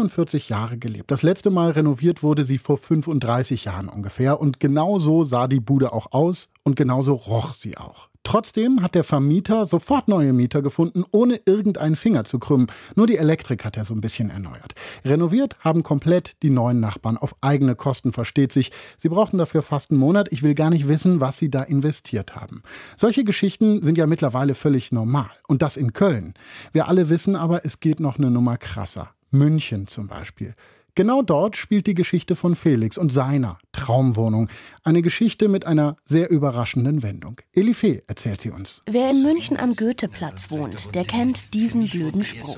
45 Jahre gelebt. Das letzte Mal renoviert wurde sie vor 35 Jahren ungefähr. Und genau so sah die Bude auch aus und genauso roch sie auch. Trotzdem hat der Vermieter sofort neue Mieter gefunden, ohne irgendeinen Finger zu krümmen. Nur die Elektrik hat er so ein bisschen erneuert. Renoviert haben komplett die neuen Nachbarn, auf eigene Kosten, versteht sich. Sie brauchten dafür fast einen Monat. Ich will gar nicht wissen, was sie da investiert haben. Solche Geschichten sind ja mittlerweile völlig normal. Und das in Köln. Wir alle wissen aber, es geht noch eine Nummer krasser. München zum Beispiel. Genau dort spielt die Geschichte von Felix und seiner Traumwohnung. Eine Geschichte mit einer sehr überraschenden Wendung. Elie Fee erzählt sie uns. Wer in München am Goetheplatz wohnt, der kennt diesen blöden Spruch.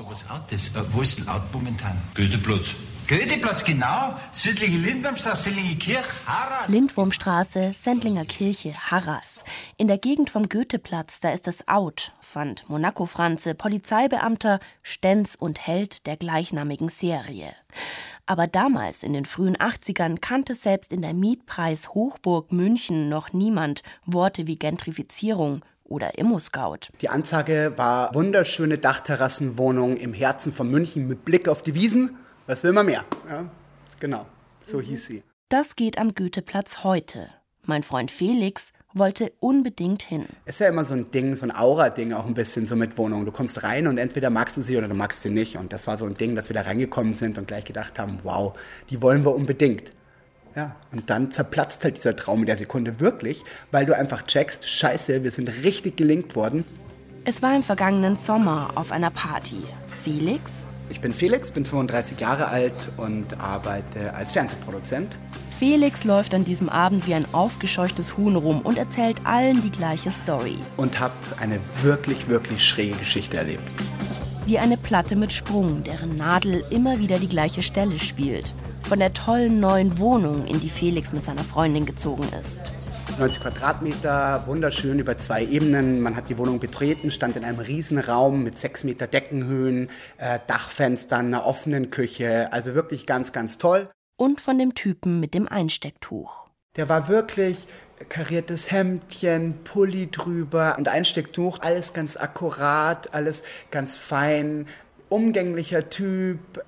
Wo ist denn Ort momentan? Goetheplatz. Goetheplatz, genau. Südliche Lindwurmstraße, Sendlinger Kirche, Harras. Lindwurmstraße, Sendlinger Kirche, Harras. In der Gegend vom Goetheplatz, da ist es out, fand Monaco Franze, Polizeibeamter, Stenz und Held der gleichnamigen Serie. Aber damals, in den frühen 80ern, kannte selbst in der Mietpreis-Hochburg München noch niemand Worte wie Gentrifizierung oder Immo-Scout. Die Anzeige war wunderschöne Dachterrassenwohnung im Herzen von München mit Blick auf die Wiesen. Was will man mehr? Ja, genau, so hieß sie. Das geht am Goetheplatz heute. Mein Freund Felix wollte unbedingt hin. Es ist ja immer so ein Ding, so ein Aura-Ding auch ein bisschen so mit Wohnungen. Du kommst rein und entweder magst du sie oder du magst sie nicht. Und das war so ein Ding, dass wir da reingekommen sind und gleich gedacht haben, wow, die wollen wir unbedingt. Ja, und dann zerplatzt halt dieser Traum in der Sekunde wirklich, weil du einfach checkst, scheiße, wir sind richtig gelingt worden. Es war im vergangenen Sommer auf einer Party. Felix? Ich bin Felix, bin 35 Jahre alt und arbeite als Fernsehproduzent. Felix läuft an diesem Abend wie ein aufgescheuchtes Huhn rum und erzählt allen die gleiche Story. Und habe eine wirklich, wirklich schräge Geschichte erlebt. Wie eine Platte mit Sprung, deren Nadel immer wieder die gleiche Stelle spielt. Von der tollen neuen Wohnung, in die Felix mit seiner Freundin gezogen ist. 90 Quadratmeter, wunderschön über 2 Ebenen. Man hat die Wohnung betreten, stand in einem Riesenraum mit 6 Meter Deckenhöhen, Dachfenstern, einer offenen Küche. Also wirklich ganz, ganz toll. Und von dem Typen mit dem Einstecktuch. Der war wirklich kariertes Hemdchen, Pulli drüber und Einstecktuch. Alles ganz akkurat, alles ganz fein, umgänglicher Typ.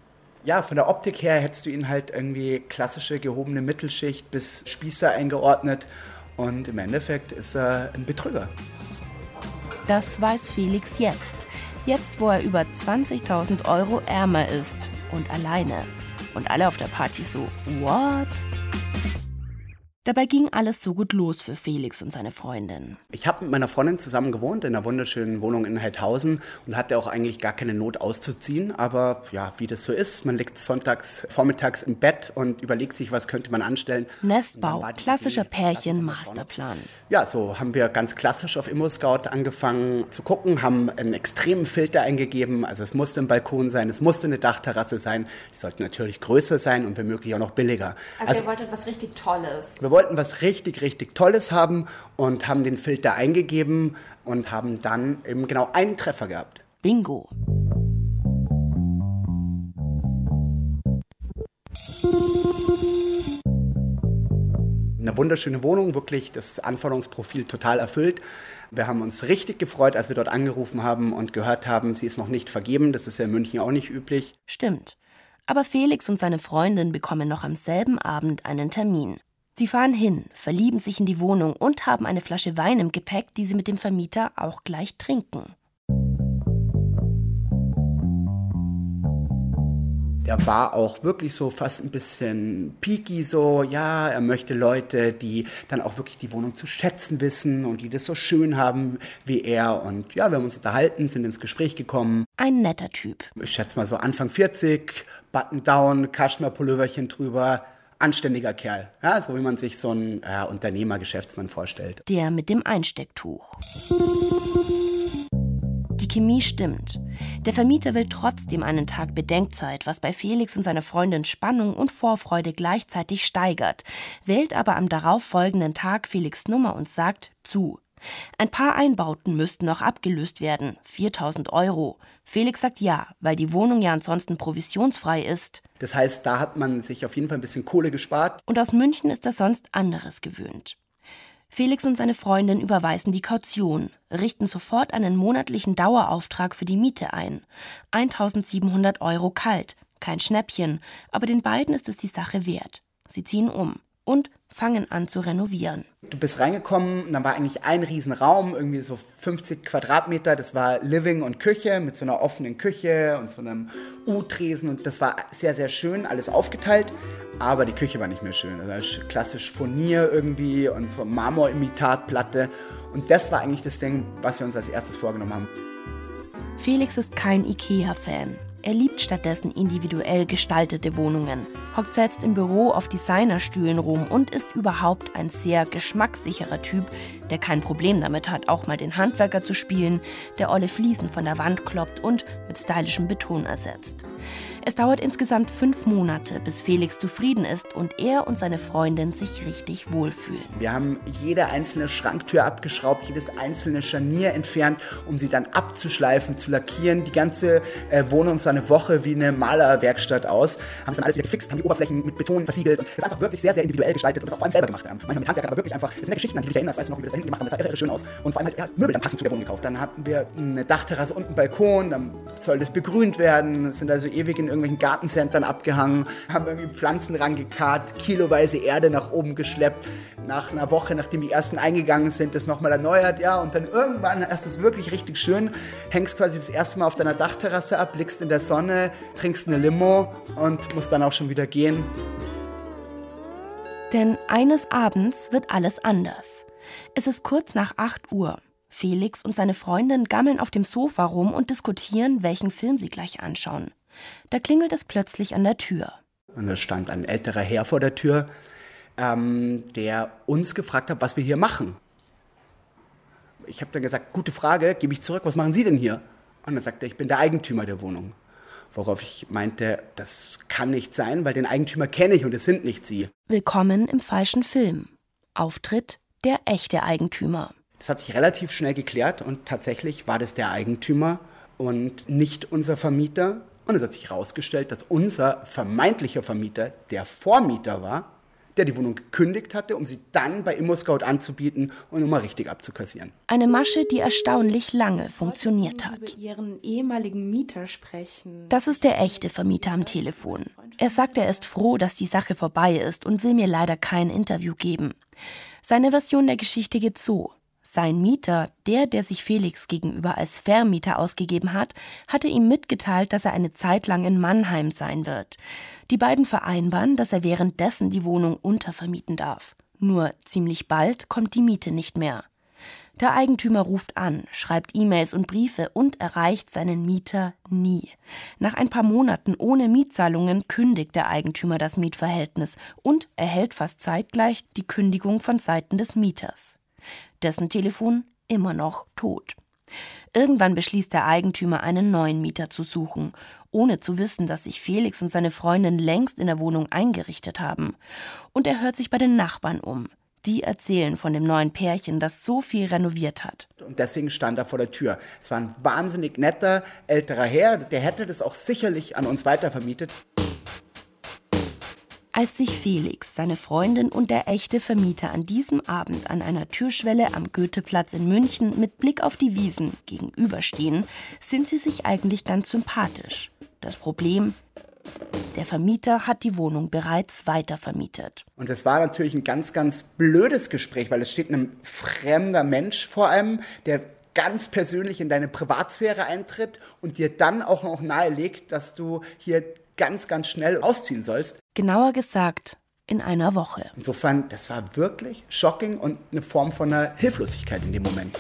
Ja, von der Optik her hättest du ihn halt irgendwie klassische gehobene Mittelschicht bis Spießer eingeordnet. Und im Endeffekt ist er ein Betrüger. Das weiß Felix jetzt. Jetzt, wo er über 20.000 Euro ärmer ist und alleine. Und alle auf der Party so, what? Dabei ging alles so gut los für Felix und seine Freundin. Ich habe mit meiner Freundin zusammen gewohnt in einer wunderschönen Wohnung in Heidhausen und hatte auch eigentlich gar keine Not auszuziehen. Aber ja, wie das so ist, man liegt sonntags, vormittags im Bett und überlegt sich, was könnte man anstellen. Nestbau, klassischer Pärchen-Masterplan. Ja, so haben wir ganz klassisch auf ImmoScout angefangen zu gucken, haben einen extremen Filter eingegeben. Also es musste ein Balkon sein, es musste eine Dachterrasse sein. Die sollten natürlich größer sein und womöglich auch noch billiger. Also ihr wolltet was richtig Tolles. Wir wollten was richtig, richtig Tolles haben und haben den Filter eingegeben und haben dann eben genau einen Treffer gehabt. Bingo. Eine wunderschöne Wohnung, wirklich das Anforderungsprofil total erfüllt. Wir haben uns richtig gefreut, als wir dort angerufen haben und gehört haben, sie ist noch nicht vergeben. Das ist ja in München auch nicht üblich. Stimmt. Aber Felix und seine Freundin bekommen noch am selben Abend einen Termin. Sie fahren hin, verlieben sich in die Wohnung und haben eine Flasche Wein im Gepäck, die sie mit dem Vermieter auch gleich trinken. Der war auch wirklich so fast ein bisschen picky so, ja, er möchte Leute, die dann auch wirklich die Wohnung zu schätzen wissen und die das so schön haben wie er. Und ja, wir haben uns unterhalten, sind ins Gespräch gekommen. Ein netter Typ. Ich schätze mal so Anfang 40, Button down, Kaschmir-Pulloverchen drüber. Anständiger Kerl, ja, so wie man sich so einen Unternehmer, Geschäftsmann vorstellt. Der mit dem Einstecktuch. Die Chemie stimmt. Der Vermieter will trotzdem einen Tag Bedenkzeit, was bei Felix und seiner Freundin Spannung und Vorfreude gleichzeitig steigert, wählt aber am darauffolgenden Tag Felix' Nummer und sagt zu. Ein paar Einbauten müssten noch abgelöst werden, 4.000 €. Felix sagt ja, weil die Wohnung ja ansonsten provisionsfrei ist. Das heißt, da hat man sich auf jeden Fall ein bisschen Kohle gespart. Und aus München ist er sonst anderes gewöhnt. Felix und seine Freundin überweisen die Kaution, richten sofort einen monatlichen Dauerauftrag für die Miete ein. 1.700 € kalt, kein Schnäppchen, aber den beiden ist es die Sache wert. Sie ziehen um und fangen an zu renovieren. Du bist reingekommen, und dann war eigentlich ein Riesenraum, irgendwie so 50 Quadratmeter, das war Living und Küche mit so einer offenen Küche und so einem U-Tresen und das war sehr, sehr schön, alles aufgeteilt, aber die Küche war nicht mehr schön. Also klassisch Furnier irgendwie und so Marmorimitatplatte und das war eigentlich das Ding, was wir uns als erstes vorgenommen haben. Felix ist kein IKEA-Fan. Er liebt stattdessen individuell gestaltete Wohnungen, hockt selbst im Büro auf Designerstühlen rum und ist überhaupt ein sehr geschmackssicherer Typ, der kein Problem damit hat, auch mal den Handwerker zu spielen, der olle Fliesen von der Wand kloppt und mit stylischem Beton ersetzt. Es dauert insgesamt 5 Monate, bis Felix zufrieden ist und er und seine Freundin sich richtig wohlfühlen. Wir haben jede einzelne Schranktür abgeschraubt, jedes einzelne Scharnier entfernt, um sie dann abzuschleifen, zu lackieren. Die ganze Wohnung sah eine Woche wie eine Malerwerkstatt aus. Haben es dann alles wieder gefixt, haben die Oberflächen mit Beton versiegelt. Und es ist einfach wirklich sehr, sehr individuell gestaltet und das auch vor allem selber gemacht haben. Manchmal mit Handwerkern, aber wirklich einfach, das sind ja Geschichten, an die du dich erinnerst, weißt du noch, wie wir das da hinten gemacht haben, das sah irre schön aus. Und vor allem halt Möbel dann passend zu der Wohnung gekauft. Dann hatten wir eine Dachterrasse und einen Balkon, dann soll das begrünt werden, sind also ewig in irgendwelchen Gartencentern abgehangen, haben irgendwie Pflanzen rangekarrt, kiloweise Erde nach oben geschleppt. Nach einer Woche, nachdem die ersten eingegangen sind, das nochmal erneuert, ja, und dann irgendwann erst das wirklich richtig schön, hängst quasi das erste Mal auf deiner Dachterrasse ab, liegst in der Sonne, trinkst eine Limo und musst dann auch schon wieder gehen. Denn eines Abends wird alles anders. Es ist kurz nach 8 Uhr. Felix und seine Freundin gammeln auf dem Sofa rum und diskutieren, welchen Film sie gleich anschauen. Da klingelt es plötzlich an der Tür. Und da stand ein älterer Herr vor der Tür, der uns gefragt hat, was wir hier machen. Ich habe dann gesagt, gute Frage, gebe ich zurück, was machen Sie denn hier? Und dann sagte er, ich bin der Eigentümer der Wohnung. Worauf ich meinte, das kann nicht sein, weil den Eigentümer kenne ich und es sind nicht Sie. Willkommen im falschen Film. Auftritt der echte Eigentümer. Das hat sich relativ schnell geklärt und tatsächlich war das der Eigentümer und nicht unser Vermieter. Und es hat sich herausgestellt, dass unser vermeintlicher Vermieter der Vormieter war, der die Wohnung gekündigt hatte, um sie dann bei ImmoScout anzubieten und nochmal richtig abzukassieren. Eine Masche, die erstaunlich lange funktioniert hat. Über Ihren ehemaligen Mieter sprechen. Das ist der echte Vermieter am Telefon. Er sagt, er ist froh, dass die Sache vorbei ist und will mir leider kein Interview geben. Seine Version der Geschichte geht so. Sein Mieter, der sich Felix gegenüber als Vermieter ausgegeben hat, hatte ihm mitgeteilt, dass er eine Zeit lang in Mannheim sein wird. Die beiden vereinbaren, dass er währenddessen die Wohnung untervermieten darf. Nur ziemlich bald kommt die Miete nicht mehr. Der Eigentümer ruft an, schreibt E-Mails und Briefe und erreicht seinen Mieter nie. Nach ein paar Monaten ohne Mietzahlungen kündigt der Eigentümer das Mietverhältnis und erhält fast zeitgleich die Kündigung von Seiten des Mieters. Dessen Telefon immer noch tot. Irgendwann beschließt der Eigentümer, einen neuen Mieter zu suchen, ohne zu wissen, dass sich Felix und seine Freundin längst in der Wohnung eingerichtet haben. Und er hört sich bei den Nachbarn um. Die erzählen von dem neuen Pärchen, das so viel renoviert hat. Und deswegen stand er vor der Tür. Es war ein wahnsinnig netter, älterer Herr, der hätte das auch sicherlich an uns weitervermietet. Als sich Felix, seine Freundin und der echte Vermieter an diesem Abend an einer Türschwelle am Goetheplatz in München mit Blick auf die Wiesn gegenüberstehen, sind sie sich eigentlich ganz sympathisch. Das Problem: der Vermieter hat die Wohnung bereits weitervermietet. Und es war natürlich ein ganz, ganz blödes Gespräch, weil es steht ein fremder Mensch vor einem, der ganz persönlich in deine Privatsphäre eintritt und dir dann auch noch nahelegt, dass du hier ganz, ganz schnell ausziehen sollst. Genauer gesagt, in einer Woche. Insofern, das war wirklich shocking und eine Form von einer Hilflosigkeit in dem Moment.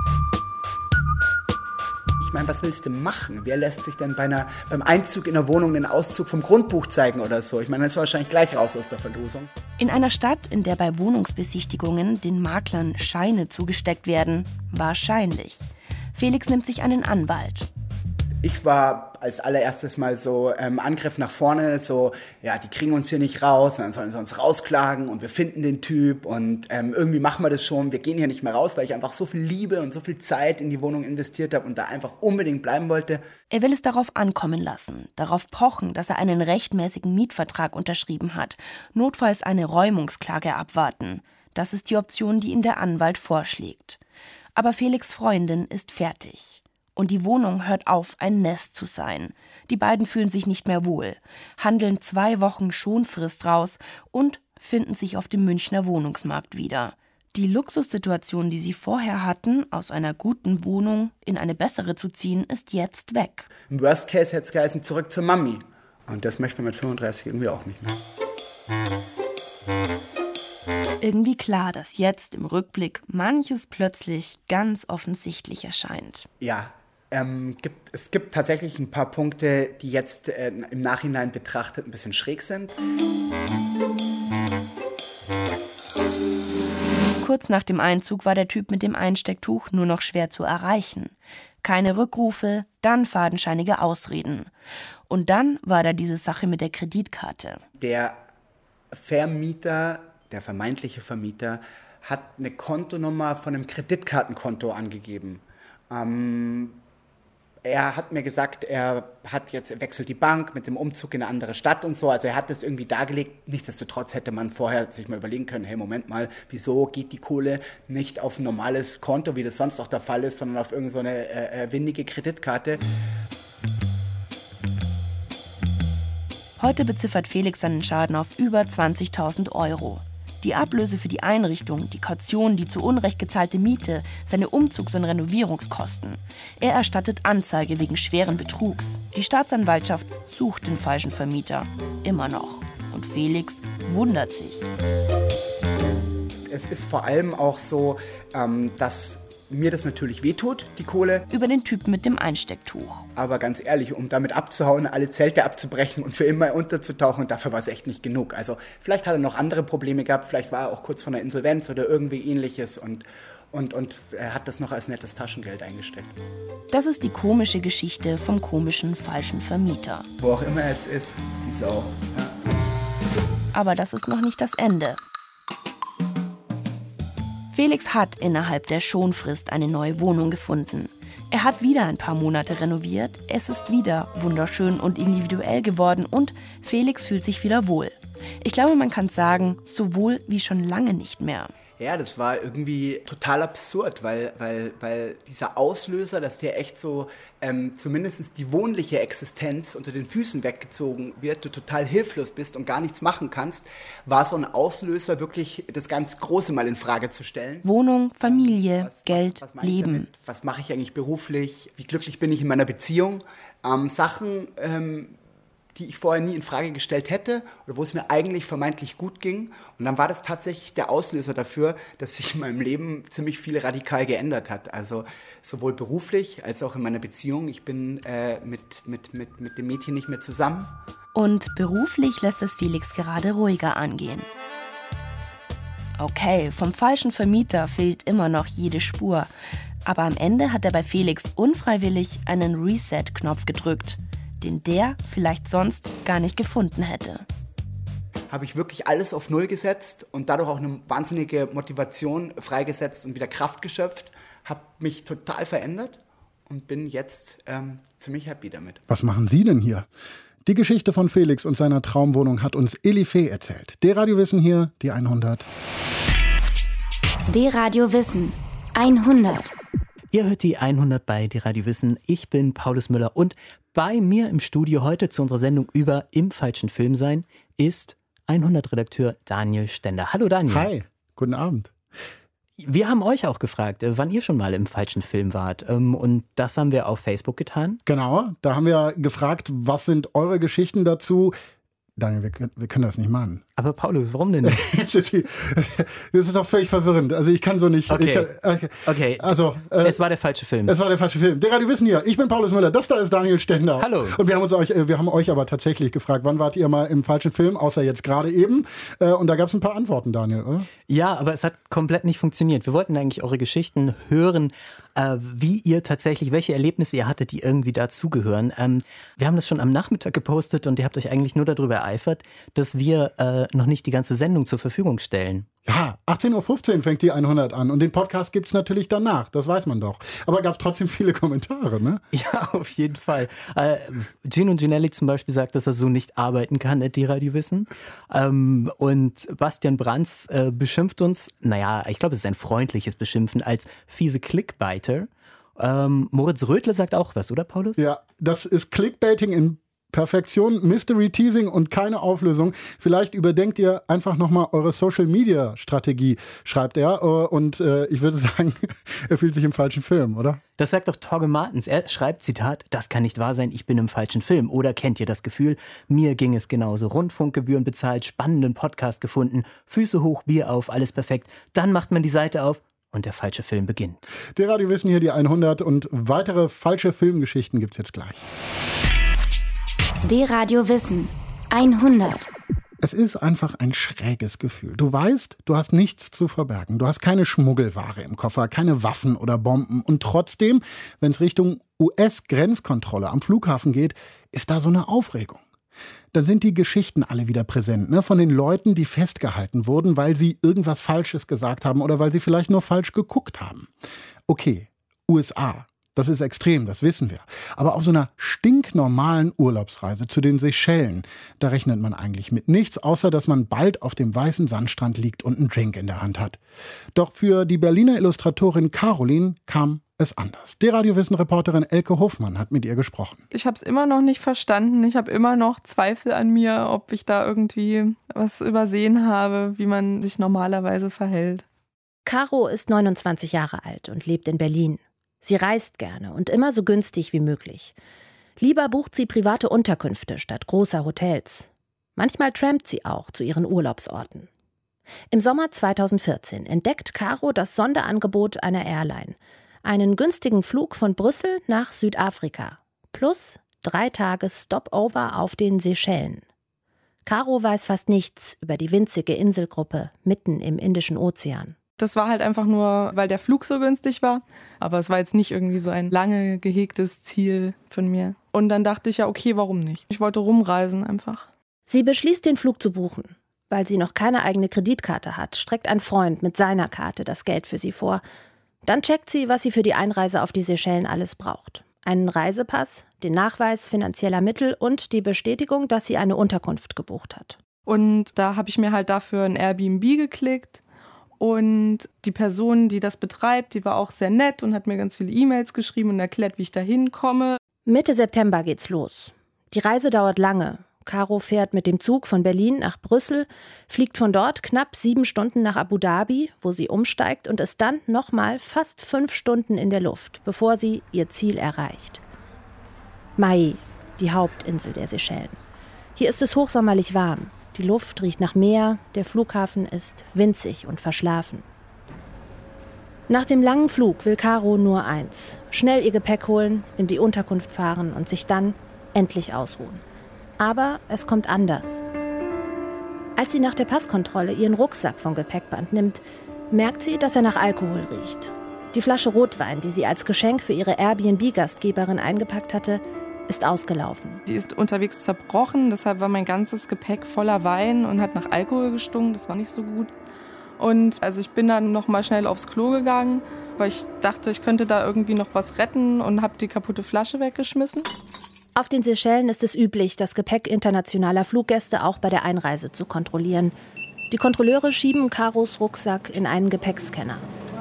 Ich meine, was willst du machen? Wer lässt sich denn beim Einzug in der Wohnung den Auszug vom Grundbuch zeigen oder so? Ich meine, das ist wahrscheinlich gleich raus aus der Verlosung. In einer Stadt, in der bei Wohnungsbesichtigungen den Maklern Scheine zugesteckt werden, wahrscheinlich. Felix nimmt sich einen Anwalt. Ich war als allererstes mal so Angriff nach vorne, so, ja, die kriegen uns hier nicht raus, dann sollen sie uns rausklagen und wir finden den Typ und irgendwie machen wir das schon, wir gehen hier nicht mehr raus, weil ich einfach so viel Liebe und so viel Zeit in die Wohnung investiert habe und da einfach unbedingt bleiben wollte. Er will es darauf ankommen lassen, darauf pochen, dass er einen rechtmäßigen Mietvertrag unterschrieben hat, notfalls eine Räumungsklage abwarten. Das ist die Option, die ihm der Anwalt vorschlägt. Aber Felix' Freundin ist fertig. Und die Wohnung hört auf, ein Nest zu sein. Die beiden fühlen sich nicht mehr wohl, handeln 2 Wochen Schonfrist raus und finden sich auf dem Münchner Wohnungsmarkt wieder. Die Luxussituation, die sie vorher hatten, aus einer guten Wohnung in eine bessere zu ziehen, ist jetzt weg. Im Worst Case hätte es geheißen, zurück zur Mami. Und das möchte man mit 35 irgendwie auch nicht mehr. Irgendwie klar, dass jetzt im Rückblick manches plötzlich ganz offensichtlich erscheint. Ja. Es gibt tatsächlich ein paar Punkte, die jetzt im Nachhinein betrachtet ein bisschen schräg sind. Kurz nach dem Einzug war der Typ mit dem Einstecktuch nur noch schwer zu erreichen. Keine Rückrufe, dann fadenscheinige Ausreden. Und dann war da diese Sache mit der Kreditkarte. Der Vermieter, der vermeintliche Vermieter, hat eine Kontonummer von einem Kreditkartenkonto angegeben. Er hat mir gesagt, er wechselt die Bank mit dem Umzug in eine andere Stadt und so. Also er hat das irgendwie dargelegt. Nichtsdestotrotz hätte man vorher sich mal überlegen können, hey, Moment mal, wieso geht die Kohle nicht auf ein normales Konto, wie das sonst auch der Fall ist, sondern auf irgend so eine windige Kreditkarte. Heute beziffert Felix seinen Schaden auf über 20.000 €. Die Ablöse für die Einrichtung, die Kaution, die zu Unrecht gezahlte Miete, seine Umzugs- und Renovierungskosten. Er erstattet Anzeige wegen schweren Betrugs. Die Staatsanwaltschaft sucht den falschen Vermieter. Immer noch. Und Felix wundert sich. Es ist vor allem auch so, dass mir das natürlich wehtut, die Kohle. Über den Typen mit dem Einstecktuch. Aber ganz ehrlich, um damit abzuhauen, alle Zelte abzubrechen und für immer unterzutauchen, dafür war es echt nicht genug. Also vielleicht hat er noch andere Probleme gehabt, vielleicht war er auch kurz vor einer Insolvenz oder irgendwie ähnliches und er hat das noch als nettes Taschengeld eingesteckt. Das ist die komische Geschichte vom komischen falschen Vermieter. Wo auch immer er jetzt ist, die Sau. Ja. Aber das ist noch nicht das Ende. Felix hat innerhalb der Schonfrist eine neue Wohnung gefunden. Er hat wieder ein paar Monate renoviert, es ist wieder wunderschön und individuell geworden und Felix fühlt sich wieder wohl. Ich glaube, man kann sagen, so wohl wie schon lange nicht mehr. Ja, das war irgendwie total absurd, weil dieser Auslöser, dass dir echt so zumindest die wohnliche Existenz unter den Füßen weggezogen wird, du total hilflos bist und gar nichts machen kannst, war so ein Auslöser, wirklich das ganz Große mal in Frage zu stellen. Wohnung, Familie, Geld, Leben. Was mache ich eigentlich beruflich? Wie glücklich bin ich in meiner Beziehung? Sachen, die ich vorher nie in Frage gestellt hätte oder wo es mir eigentlich vermeintlich gut ging. Und dann war das tatsächlich der Auslöser dafür, dass sich in meinem Leben ziemlich viel radikal geändert hat. Also sowohl beruflich als auch in meiner Beziehung. Ich bin mit dem Mädchen nicht mehr zusammen. Und beruflich lässt es Felix gerade ruhiger angehen. Okay, vom falschen Vermieter fehlt immer noch jede Spur. Aber am Ende hat er bei Felix unfreiwillig einen Reset-Knopf gedrückt, den der vielleicht sonst gar nicht gefunden hätte. Habe ich wirklich alles auf Null gesetzt und dadurch auch eine wahnsinnige Motivation freigesetzt und wieder Kraft geschöpft, habe mich total verändert und bin jetzt ziemlich happy damit. Was machen Sie denn hier? Die Geschichte von Felix und seiner Traumwohnung hat uns Eli Fee erzählt. D-Radio Wissen hier, die 100. D-Radio Wissen, 100. Ihr hört die 100 bei D-Radio Wissen. Ich bin Paulus Müller und bei mir im Studio heute zu unserer Sendung über Im falschen Film sein ist 100-Redakteur Daniel Stender. Hallo Daniel. Hi, guten Abend. Wir haben euch auch gefragt, wann ihr schon mal im falschen Film wart. Und das haben wir auf Facebook getan. Genau, da haben wir gefragt, was sind eure Geschichten dazu? Daniel, wir können das nicht machen. Aber Paulus, warum denn nicht? Das ist doch völlig verwirrend. Also ich kann so nicht. Okay. Also, es war der falsche Film. Es war der falsche Film. D-Radio Wissen hier. Ich bin Paulus Müller. Das da ist Daniel Stender. Hallo. Und wir haben euch aber tatsächlich gefragt, wann wart ihr mal im falschen Film, außer jetzt gerade eben. Und da gab es ein paar Antworten, Daniel, oder? Ja, aber es hat komplett nicht funktioniert. Wir wollten eigentlich eure Geschichten hören, wie ihr tatsächlich, welche Erlebnisse ihr hattet, die irgendwie dazugehören. Wir haben das schon am Nachmittag gepostet und ihr habt euch eigentlich nur darüber ereifert, dass wir noch nicht die ganze Sendung zur Verfügung stellen. Ja, 18.15 Uhr fängt die 100 an und den Podcast gibt es natürlich danach, das weiß man doch. Aber gab es trotzdem viele Kommentare, ne? Ja, auf jeden Fall. Gino Ginelli zum Beispiel sagt, dass er so nicht arbeiten kann, D-Radio Wissen. Und Bastian Brands beschimpft uns, naja, ich glaube, es ist ein freundliches Beschimpfen, als fiese Clickbaiter. Moritz Rödle sagt auch was, oder Paulus? Ja, das ist Clickbaiting in Perfektion, Mystery Teasing und keine Auflösung. Vielleicht überdenkt ihr einfach nochmal eure Social-Media-Strategie, schreibt er. Und ich würde sagen, er fühlt sich im falschen Film, oder? Das sagt doch Torge Martens. Er schreibt, Zitat, das kann nicht wahr sein, ich bin im falschen Film. Oder kennt ihr das Gefühl? Mir ging es genauso. Rundfunkgebühren bezahlt, spannenden Podcast gefunden, Füße hoch, Bier auf, alles perfekt. Dann macht man die Seite auf und der falsche Film beginnt. D-Radio Wissen hier, die 100 und weitere falsche Filmgeschichten gibt's jetzt gleich. D-Radio Wissen, 100. Es ist einfach ein schräges Gefühl. Du weißt, du hast nichts zu verbergen. Du hast keine Schmuggelware im Koffer, keine Waffen oder Bomben. Und trotzdem, wenn es Richtung US-Grenzkontrolle am Flughafen geht, ist da so eine Aufregung. Dann sind die Geschichten alle wieder präsent, ne? Von den Leuten, die festgehalten wurden, weil sie irgendwas Falsches gesagt haben oder weil sie vielleicht nur falsch geguckt haben. Okay, USA. Das ist extrem, das wissen wir. Aber auf so einer stinknormalen Urlaubsreise zu den Seychellen, da rechnet man eigentlich mit nichts, außer dass man bald auf dem weißen Sandstrand liegt und einen Drink in der Hand hat. Doch für die Berliner Illustratorin Caroline kam es anders. D-Radio-Wissen-Reporterin Elke Hofmann hat mit ihr gesprochen. Ich habe es immer noch nicht verstanden. Ich habe immer noch Zweifel an mir, ob ich da irgendwie was übersehen habe, wie man sich normalerweise verhält. Caro ist 29 Jahre alt und lebt in Berlin. Sie reist gerne und immer so günstig wie möglich. Lieber bucht sie private Unterkünfte statt großer Hotels. Manchmal trampt sie auch zu ihren Urlaubsorten. Im Sommer 2014 entdeckt Caro das Sonderangebot einer Airline. Einen günstigen Flug von Brüssel nach Südafrika. Plus 3 Tage Stopover auf den Seychellen. Caro weiß fast nichts über die winzige Inselgruppe mitten im Indischen Ozean. Das war halt einfach nur, weil der Flug so günstig war. Aber es war jetzt nicht irgendwie so ein lange gehegtes Ziel von mir. Und dann dachte ich ja, okay, warum nicht? Ich wollte rumreisen einfach. Sie beschließt, den Flug zu buchen. Weil sie noch keine eigene Kreditkarte hat, streckt ein Freund mit seiner Karte das Geld für sie vor. Dann checkt sie, was sie für die Einreise auf die Seychellen alles braucht. Einen Reisepass, den Nachweis finanzieller Mittel und die Bestätigung, dass sie eine Unterkunft gebucht hat. Und da habe ich mir halt dafür ein Airbnb geklickt. Und die Person, die das betreibt, die war auch sehr nett und hat mir ganz viele E-Mails geschrieben und erklärt, wie ich da hinkomme. Mitte September geht's los. Die Reise dauert lange. Caro fährt mit dem Zug von Berlin nach Brüssel, fliegt von dort knapp 7 Stunden nach Abu Dhabi, wo sie umsteigt und ist dann nochmal fast 5 Stunden in der Luft, bevor sie ihr Ziel erreicht. Mahé, die Hauptinsel der Seychellen. Hier ist es hochsommerlich warm. Die Luft riecht nach Meer, der Flughafen ist winzig und verschlafen. Nach dem langen Flug will Caro nur eins: schnell ihr Gepäck holen, in die Unterkunft fahren und sich dann endlich ausruhen. Aber es kommt anders. Als sie nach der Passkontrolle ihren Rucksack vom Gepäckband nimmt, merkt sie, dass er nach Alkohol riecht. Die Flasche Rotwein, die sie als Geschenk für ihre Airbnb-Gastgeberin eingepackt hatte, ist ausgelaufen. Die ist unterwegs zerbrochen, deshalb war mein ganzes Gepäck voller Wein und hat nach Alkohol gestunken. Das war nicht so gut. Und also ich bin dann noch mal schnell aufs Klo gegangen, weil ich dachte, ich könnte da irgendwie noch was retten und habe die kaputte Flasche weggeschmissen. Auf den Seychellen ist es üblich, das Gepäck internationaler Fluggäste auch bei der Einreise zu kontrollieren. Die Kontrolleure schieben Caros Rucksack in einen Gepäckscanner.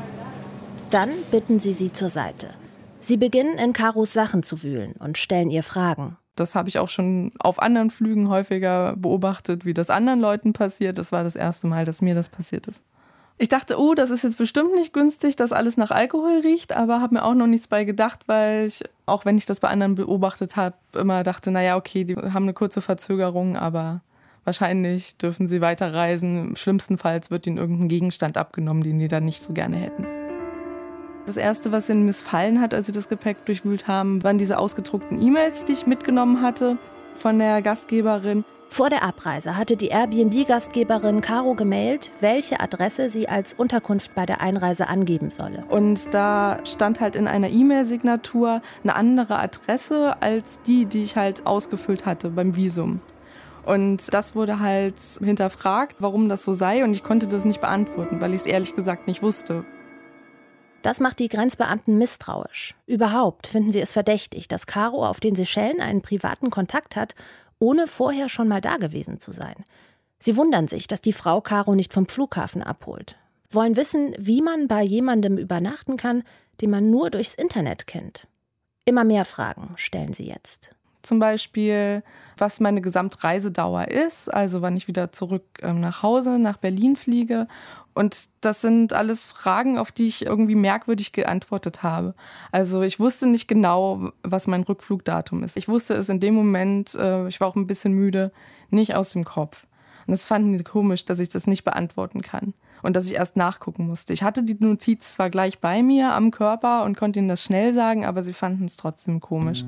Dann bitten sie zur Seite. Sie beginnen, in Caros Sachen zu wühlen und stellen ihr Fragen. Das habe ich auch schon auf anderen Flügen häufiger beobachtet, wie das anderen Leuten passiert. Das war das erste Mal, dass mir das passiert ist. Ich dachte, das ist jetzt bestimmt nicht günstig, dass alles nach Alkohol riecht, aber habe mir auch noch nichts bei gedacht, weil ich, auch wenn ich das bei anderen beobachtet habe, immer dachte, naja, okay, die haben eine kurze Verzögerung, aber wahrscheinlich dürfen sie weiterreisen. Schlimmstenfalls wird ihnen irgendein Gegenstand abgenommen, den die dann nicht so gerne hätten. Das Erste, was ihnen missfallen hat, als sie das Gepäck durchwühlt haben, waren diese ausgedruckten E-Mails, die ich mitgenommen hatte von der Gastgeberin. Vor der Abreise hatte die Airbnb-Gastgeberin Caro gemailt, welche Adresse sie als Unterkunft bei der Einreise angeben solle. Und da stand halt in einer E-Mail-Signatur eine andere Adresse als die ich halt ausgefüllt hatte beim Visum. Und das wurde halt hinterfragt, warum das so sei, und ich konnte das nicht beantworten, weil ich es ehrlich gesagt nicht wusste. Das macht die Grenzbeamten misstrauisch. Überhaupt finden sie es verdächtig, dass Caro auf den Seychellen einen privaten Kontakt hat, ohne vorher schon mal da gewesen zu sein. Sie wundern sich, dass die Frau Caro nicht vom Flughafen abholt. Wollen wissen, wie man bei jemandem übernachten kann, den man nur durchs Internet kennt. Immer mehr Fragen stellen sie jetzt. Zum Beispiel, was meine Gesamtreisedauer ist, also wann ich wieder zurück nach Hause, nach Berlin fliege. Und das sind alles Fragen, auf die ich irgendwie merkwürdig geantwortet habe. Also ich wusste nicht genau, was mein Rückflugdatum ist. Ich wusste es in dem Moment, ich war auch ein bisschen müde, nicht aus dem Kopf. Und das fanden die komisch, dass ich das nicht beantworten kann und dass ich erst nachgucken musste. Ich hatte die Notiz zwar gleich bei mir am Körper und konnte ihnen das schnell sagen, aber sie fanden es trotzdem komisch.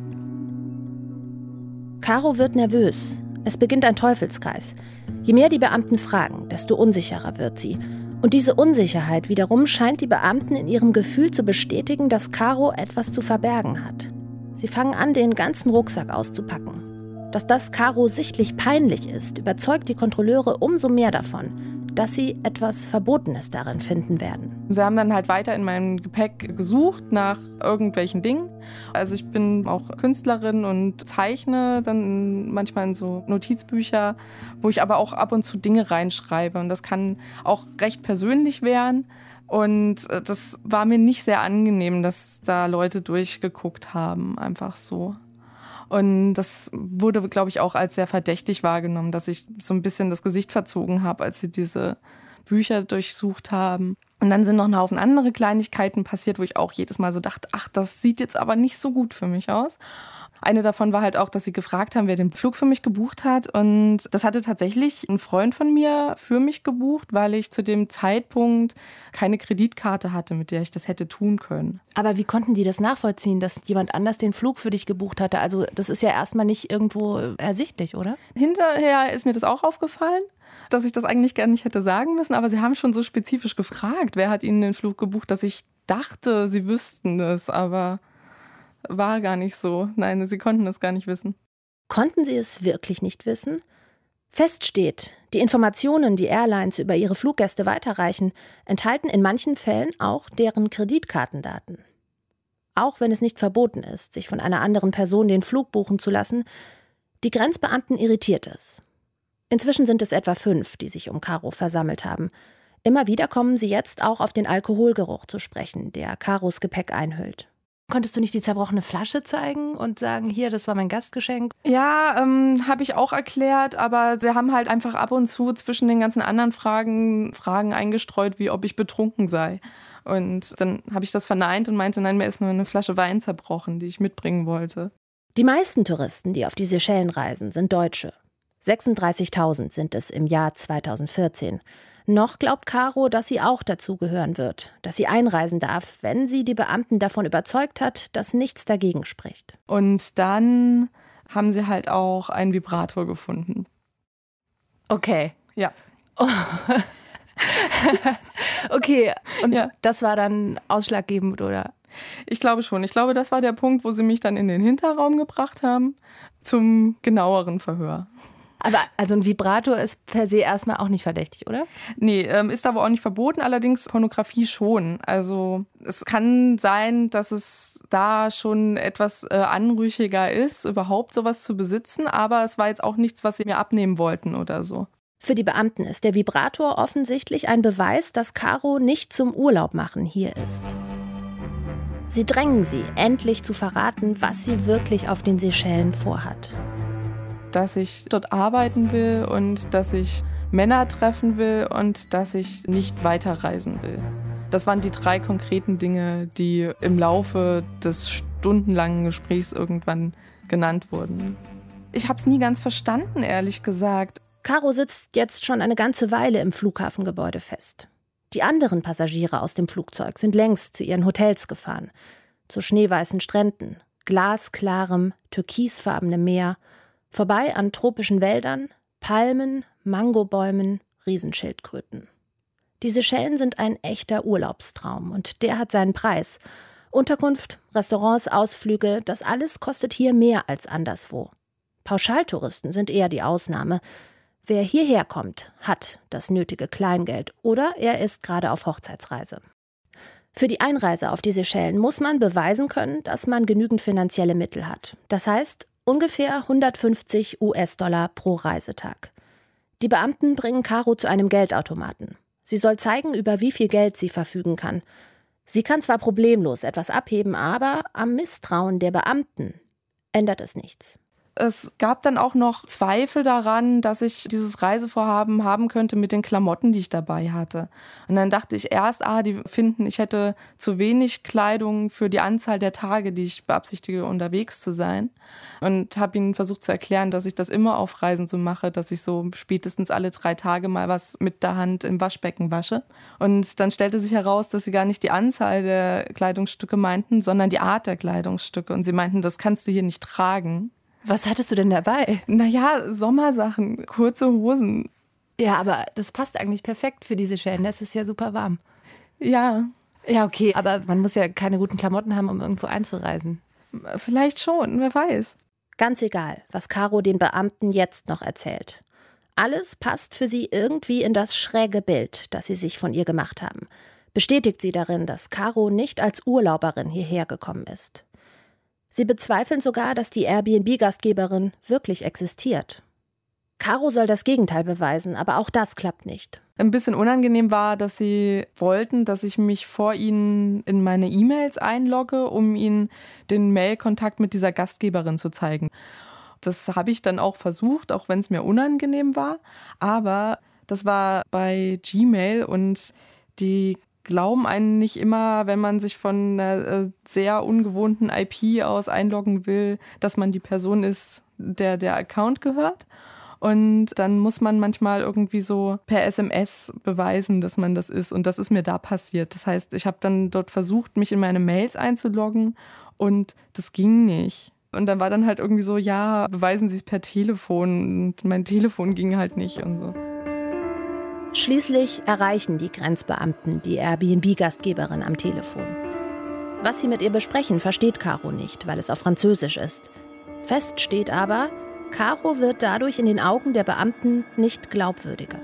Caro wird nervös. Es beginnt ein Teufelskreis. Je mehr die Beamten fragen, desto unsicherer wird sie. Und diese Unsicherheit wiederum scheint die Beamten in ihrem Gefühl zu bestätigen, dass Caro etwas zu verbergen hat. Sie fangen an, den ganzen Rucksack auszupacken. Dass das Caro sichtlich peinlich ist, überzeugt die Kontrolleure umso mehr davon, dass sie etwas Verbotenes darin finden werden. Sie haben dann halt weiter in meinem Gepäck gesucht nach irgendwelchen Dingen. Also ich bin auch Künstlerin und zeichne dann manchmal in so Notizbücher, wo ich aber auch ab und zu Dinge reinschreibe. Und das kann auch recht persönlich werden. Und das war mir nicht sehr angenehm, dass da Leute durchgeguckt haben, einfach so. Und das wurde, glaube ich, auch als sehr verdächtig wahrgenommen, dass ich so ein bisschen das Gesicht verzogen habe, als sie diese Bücher durchsucht haben. Und dann sind noch ein Haufen andere Kleinigkeiten passiert, wo ich auch jedes Mal so dachte, ach, das sieht jetzt aber nicht so gut für mich aus. Eine davon war halt auch, dass sie gefragt haben, wer den Flug für mich gebucht hat. Und das hatte tatsächlich ein Freund von mir für mich gebucht, weil ich zu dem Zeitpunkt keine Kreditkarte hatte, mit der ich das hätte tun können. Aber wie konnten die das nachvollziehen, dass jemand anders den Flug für dich gebucht hatte? Also das ist ja erstmal nicht irgendwo ersichtlich, oder? Hinterher ist mir das auch aufgefallen, dass ich das eigentlich gar nicht hätte sagen müssen. Aber sie haben schon so spezifisch gefragt, wer hat ihnen den Flug gebucht, dass ich dachte, sie wüssten es, aber war gar nicht so. Nein, sie konnten es gar nicht wissen. Konnten sie es wirklich nicht wissen? Fest steht, die Informationen, die Airlines über ihre Fluggäste weiterreichen, enthalten in manchen Fällen auch deren Kreditkartendaten. Auch wenn es nicht verboten ist, sich von einer anderen Person den Flug buchen zu lassen, die Grenzbeamten irritiert es. Inzwischen sind es etwa 5, die sich um Caro versammelt haben. Immer wieder kommen sie jetzt auch auf den Alkoholgeruch zu sprechen, der Caros Gepäck einhüllt. Konntest du nicht die zerbrochene Flasche zeigen und sagen, hier, das war mein Gastgeschenk? Ja, habe ich auch erklärt, aber sie haben halt einfach ab und zu zwischen den ganzen anderen Fragen eingestreut, wie ob ich betrunken sei. Und dann habe ich das verneint und meinte, nein, mir ist nur eine Flasche Wein zerbrochen, die ich mitbringen wollte. Die meisten Touristen, die auf die Seychellen reisen, sind Deutsche. 36.000 sind es im Jahr 2014. Noch glaubt Caro, dass sie auch dazugehören wird, dass sie einreisen darf, wenn sie die Beamten davon überzeugt hat, dass nichts dagegen spricht. Und dann haben sie halt auch einen Vibrator gefunden. Okay. Ja. Oh. Okay, und das war dann ausschlaggebend, oder? Ich glaube schon. Ich glaube, das war der Punkt, wo sie mich dann in den Hinterraum gebracht haben, zum genaueren Verhör. Aber also ein Vibrator ist per se erstmal auch nicht verdächtig, oder? Nee, ist aber auch nicht verboten, allerdings Pornografie schon. Also es kann sein, dass es da schon etwas anrüchiger ist, überhaupt sowas zu besitzen, aber es war jetzt auch nichts, was sie mir abnehmen wollten oder so. Für die Beamten ist der Vibrator offensichtlich ein Beweis, dass Caro nicht zum Urlaubmachen hier ist. Sie drängen sie, endlich zu verraten, was sie wirklich auf den Seychellen vorhat. Dass ich dort arbeiten will und dass ich Männer treffen will und dass ich nicht weiterreisen will. Das waren die 3 konkreten Dinge, die im Laufe des stundenlangen Gesprächs irgendwann genannt wurden. Ich habe es nie ganz verstanden, ehrlich gesagt. Caro sitzt jetzt schon eine ganze Weile im Flughafengebäude fest. Die anderen Passagiere aus dem Flugzeug sind längst zu ihren Hotels gefahren. Zu schneeweißen Stränden, glasklarem, türkisfarbenem Meer, vorbei an tropischen Wäldern, Palmen, Mangobäumen, Riesenschildkröten. Die Seychellen sind ein echter Urlaubstraum und der hat seinen Preis. Unterkunft, Restaurants, Ausflüge, das alles kostet hier mehr als anderswo. Pauschaltouristen sind eher die Ausnahme. Wer hierher kommt, hat das nötige Kleingeld oder er ist gerade auf Hochzeitsreise. Für die Einreise auf die Seychellen muss man beweisen können, dass man genügend finanzielle Mittel hat. Das heißt, ungefähr 150 US-Dollar pro Reisetag. Die Beamten bringen Caro zu einem Geldautomaten. Sie soll zeigen, über wie viel Geld sie verfügen kann. Sie kann zwar problemlos etwas abheben, aber am Misstrauen der Beamten ändert es nichts. Es gab dann auch noch Zweifel daran, dass ich dieses Reisevorhaben haben könnte mit den Klamotten, die ich dabei hatte. Und dann dachte ich erst, die finden, ich hätte zu wenig Kleidung für die Anzahl der Tage, die ich beabsichtige, unterwegs zu sein. Und habe ihnen versucht zu erklären, dass ich das immer auf Reisen so mache, dass ich so spätestens alle 3 Tage mal was mit der Hand im Waschbecken wasche. Und dann stellte sich heraus, dass sie gar nicht die Anzahl der Kleidungsstücke meinten, sondern die Art der Kleidungsstücke. Und sie meinten, das kannst du hier nicht tragen. Was hattest du denn dabei? Naja, Sommersachen, kurze Hosen. Ja, aber das passt eigentlich perfekt für diese Seychellen. Das ist ja super warm. Ja. Ja, okay, aber man muss ja keine guten Klamotten haben, um irgendwo einzureisen. Vielleicht schon, wer weiß. Ganz egal, was Caro den Beamten jetzt noch erzählt. Alles passt für sie irgendwie in das schräge Bild, das sie sich von ihr gemacht haben. Bestätigt sie darin, dass Caro nicht als Urlauberin hierher gekommen ist. Sie bezweifeln sogar, dass die Airbnb-Gastgeberin wirklich existiert. Caro soll das Gegenteil beweisen, aber auch das klappt nicht. Ein bisschen unangenehm war, dass sie wollten, dass ich mich vor ihnen in meine E-Mails einlogge, um ihnen den Mail-Kontakt mit dieser Gastgeberin zu zeigen. Das habe ich dann auch versucht, auch wenn es mir unangenehm war. Aber das war bei Gmail und die glauben einen nicht immer, wenn man sich von einer sehr ungewohnten IP aus einloggen will, dass man die Person ist, der Account gehört. Und dann muss man manchmal irgendwie so per SMS beweisen, dass man das ist. Und das ist mir da passiert. Das heißt, ich habe dann dort versucht, mich in meine Mails einzuloggen und das ging nicht. Und dann war dann halt irgendwie so, ja, beweisen Sie es per Telefon. Und mein Telefon ging halt nicht und so. Schließlich erreichen die Grenzbeamten die Airbnb-Gastgeberin am Telefon. Was sie mit ihr besprechen, versteht Caro nicht, weil es auf Französisch ist. Fest steht aber, Caro wird dadurch in den Augen der Beamten nicht glaubwürdiger.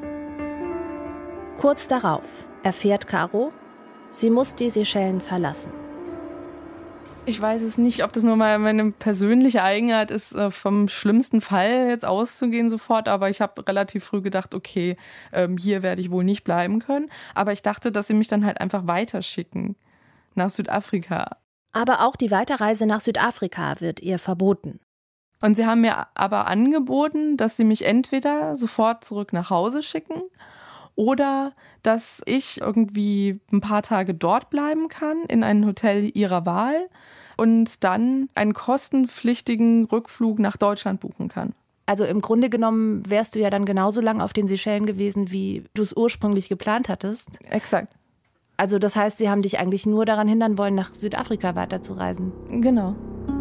Kurz darauf erfährt Caro, sie muss die Seychellen verlassen. Ich weiß es nicht, ob das nur mal meine persönliche Eigenart ist, vom schlimmsten Fall jetzt auszugehen sofort. Aber ich habe relativ früh gedacht, okay, hier werde ich wohl nicht bleiben können. Aber ich dachte, dass sie mich dann halt einfach weiterschicken nach Südafrika. Aber auch die Weiterreise nach Südafrika wird ihr verboten. Und sie haben mir aber angeboten, dass sie mich entweder sofort zurück nach Hause schicken oder dass ich irgendwie ein paar Tage dort bleiben kann, in einem Hotel ihrer Wahl und dann einen kostenpflichtigen Rückflug nach Deutschland buchen kann. Also im Grunde genommen wärst du ja dann genauso lang auf den Seychellen gewesen, wie du es ursprünglich geplant hattest. Exakt. Also das heißt, sie haben dich eigentlich nur daran hindern wollen, nach Südafrika weiterzureisen. Genau.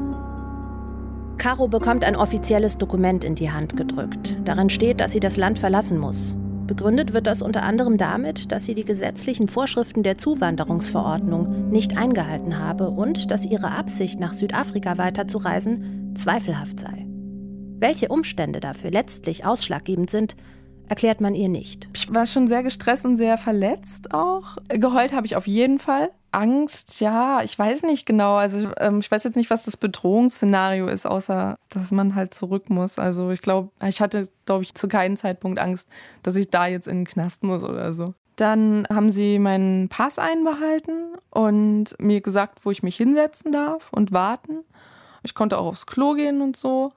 Caro bekommt ein offizielles Dokument in die Hand gedrückt. Darin steht, dass sie das Land verlassen muss. Begründet wird das unter anderem damit, dass sie die gesetzlichen Vorschriften der Zuwanderungsverordnung nicht eingehalten habe und dass ihre Absicht, nach Südafrika weiterzureisen, zweifelhaft sei. Welche Umstände dafür letztlich ausschlaggebend sind, erklärt man ihr nicht. Ich war schon sehr gestresst und sehr verletzt auch. Geheult habe ich auf jeden Fall. Angst, ja, ich weiß nicht genau. Also ich weiß jetzt nicht, was das Bedrohungsszenario ist, außer dass man halt zurück muss. Also ich hatte zu keinem Zeitpunkt Angst, dass ich da jetzt in den Knast muss oder so. Dann haben sie meinen Pass einbehalten und mir gesagt, wo ich mich hinsetzen darf und warten. Ich konnte auch aufs Klo gehen und so.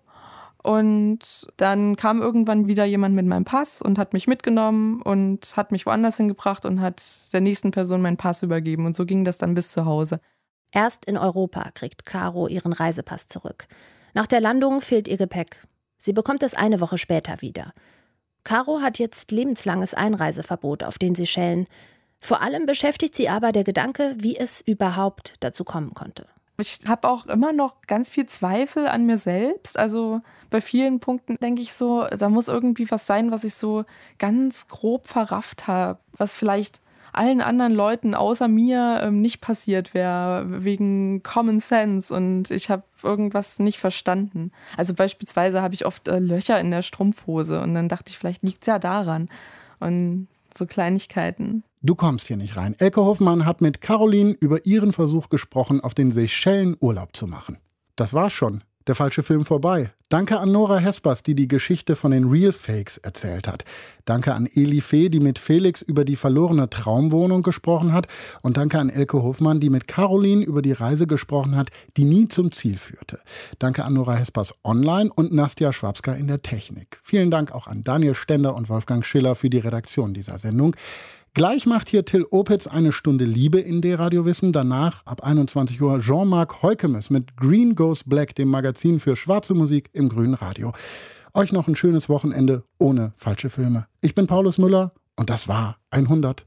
Und dann kam irgendwann wieder jemand mit meinem Pass und hat mich mitgenommen und hat mich woanders hingebracht und hat der nächsten Person meinen Pass übergeben. Und so ging das dann bis zu Hause. Erst in Europa kriegt Caro ihren Reisepass zurück. Nach der Landung fehlt ihr Gepäck. Sie bekommt es eine Woche später wieder. Caro hat jetzt lebenslanges Einreiseverbot auf den Seychellen. Vor allem beschäftigt sie aber der Gedanke, wie es überhaupt dazu kommen konnte. Ich habe auch immer noch ganz viel Zweifel an mir selbst. Also bei vielen Punkten denke ich so, da muss irgendwie was sein, was ich so ganz grob verrafft habe, was vielleicht allen anderen Leuten außer mir nicht passiert wäre, wegen Common Sense, und ich habe irgendwas nicht verstanden. Also beispielsweise habe ich oft Löcher in der Strumpfhose und dann dachte ich, vielleicht liegt es ja daran. Und so Kleinigkeiten. Du kommst hier nicht rein. Elke Hofmann hat mit Caroline über ihren Versuch gesprochen, auf den Seychellen Urlaub zu machen. Das war's schon. Der falsche Film vorbei. Danke an Nora Hespers, die die Geschichte von den Real Fakes erzählt hat. Danke an Eli Fee, die mit Felix über die verlorene Traumwohnung gesprochen hat. Und danke an Elke Hofmann, die mit Caroline über die Reise gesprochen hat, die nie zum Ziel führte. Danke an Nora Hespers online und Nastja Schwabska in der Technik. Vielen Dank auch an Daniel Stender und Wolfgang Schiller für die Redaktion dieser Sendung. Gleich macht hier Till Opitz eine Stunde Liebe in D-Radio Wissen. Danach ab 21 Uhr Jean-Marc Heukemes mit Green Goes Black, dem Magazin für schwarze Musik im Grünen Radio. Euch noch ein schönes Wochenende ohne falsche Filme. Ich bin Paulus Müller und das war 100.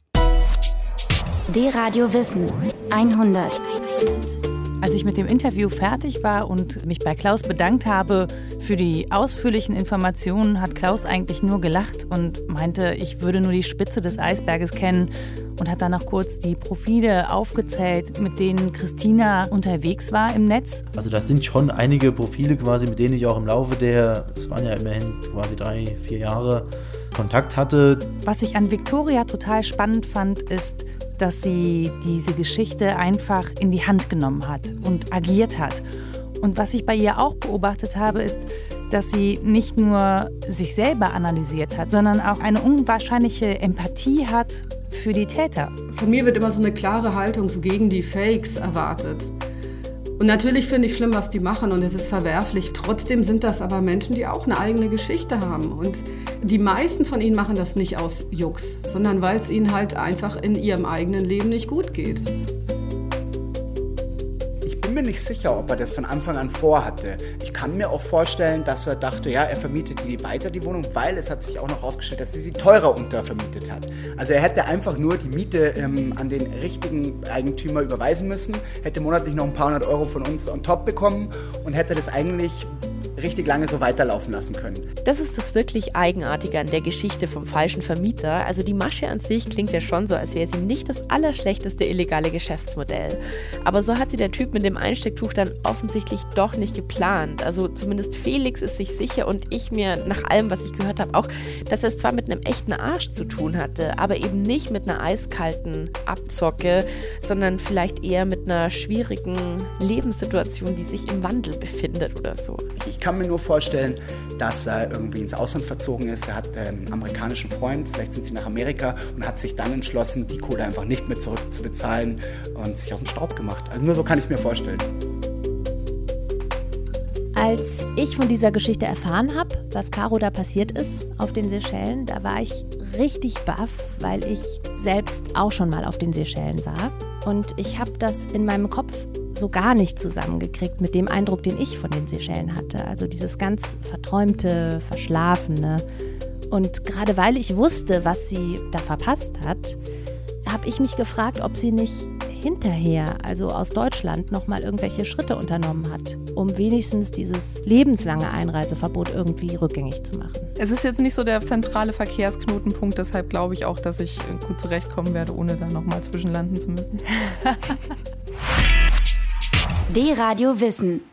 D-Radio Wissen 100. Als ich mit dem Interview fertig war und mich bei Klaus bedankt habe für die ausführlichen Informationen, hat Klaus eigentlich nur gelacht und meinte, ich würde nur die Spitze des Eisberges kennen und hat dann noch kurz die Profile aufgezählt, mit denen Christina unterwegs war im Netz. Also das sind schon einige Profile quasi, mit denen ich auch im Laufe es waren ja immerhin quasi 3-4 Jahre, Kontakt hatte. Was ich an Victoria total spannend fand, ist, dass sie diese Geschichte einfach in die Hand genommen hat und agiert hat. Und was ich bei ihr auch beobachtet habe, ist, dass sie nicht nur sich selber analysiert hat, sondern auch eine unwahrscheinliche Empathie hat für die Täter. Von mir wird immer so eine klare Haltung so gegen die Fakes erwartet. Und natürlich finde ich schlimm, was die machen, und es ist verwerflich. Trotzdem sind das aber Menschen, die auch eine eigene Geschichte haben. Und die meisten von ihnen machen das nicht aus Jux, sondern weil es ihnen halt einfach in ihrem eigenen Leben nicht gut geht. Ich bin mir nicht sicher, ob er das von Anfang an vorhatte. Ich kann mir auch vorstellen, dass er dachte, ja, er vermietet die weiter, die Wohnung, weil es hat sich auch noch herausgestellt, dass sie teurer untervermietet hat. Also er hätte einfach nur die Miete an den richtigen Eigentümer überweisen müssen, hätte monatlich noch ein paar hundert Euro von uns on top bekommen und hätte das eigentlich richtig lange so weiterlaufen lassen können. Das ist das wirklich Eigenartige an der Geschichte vom falschen Vermieter. Also die Masche an sich klingt ja schon so, als wäre sie nicht das allerschlechteste illegale Geschäftsmodell. Aber so hat sie der Typ mit dem Einstecktuch dann offensichtlich doch nicht geplant. Also zumindest Felix ist sich sicher und ich mir nach allem, was ich gehört habe, auch, dass er es zwar mit einem echten Arsch zu tun hatte, aber eben nicht mit einer eiskalten Abzocke, sondern vielleicht eher mit einer schwierigen Lebenssituation, die sich im Wandel befindet oder so. Ich kann mir nur vorstellen, dass er irgendwie ins Ausland verzogen ist. Er hat einen amerikanischen Freund, vielleicht sind sie nach Amerika und hat sich dann entschlossen, die Kohle einfach nicht mehr zurückzubezahlen und sich aus dem Staub gemacht. Also nur so kann ich es mir vorstellen. Als ich von dieser Geschichte erfahren habe, was Caro da passiert ist auf den Seychellen, da war ich richtig baff, weil ich selbst auch schon mal auf den Seychellen war. Und ich habe das in meinem Kopf so gar nicht zusammengekriegt mit dem Eindruck, den ich von den Seychellen hatte. Also dieses ganz verträumte, verschlafene. Und gerade weil ich wusste, was sie da verpasst hat, habe ich mich gefragt, ob sie nicht hinterher, also aus Deutschland, nochmal irgendwelche Schritte unternommen hat, um wenigstens dieses lebenslange Einreiseverbot irgendwie rückgängig zu machen. Es ist jetzt nicht so der zentrale Verkehrsknotenpunkt, deshalb glaube ich auch, dass ich gut zurechtkommen werde, ohne da nochmal zwischenlanden zu müssen. D-Radio Wissen.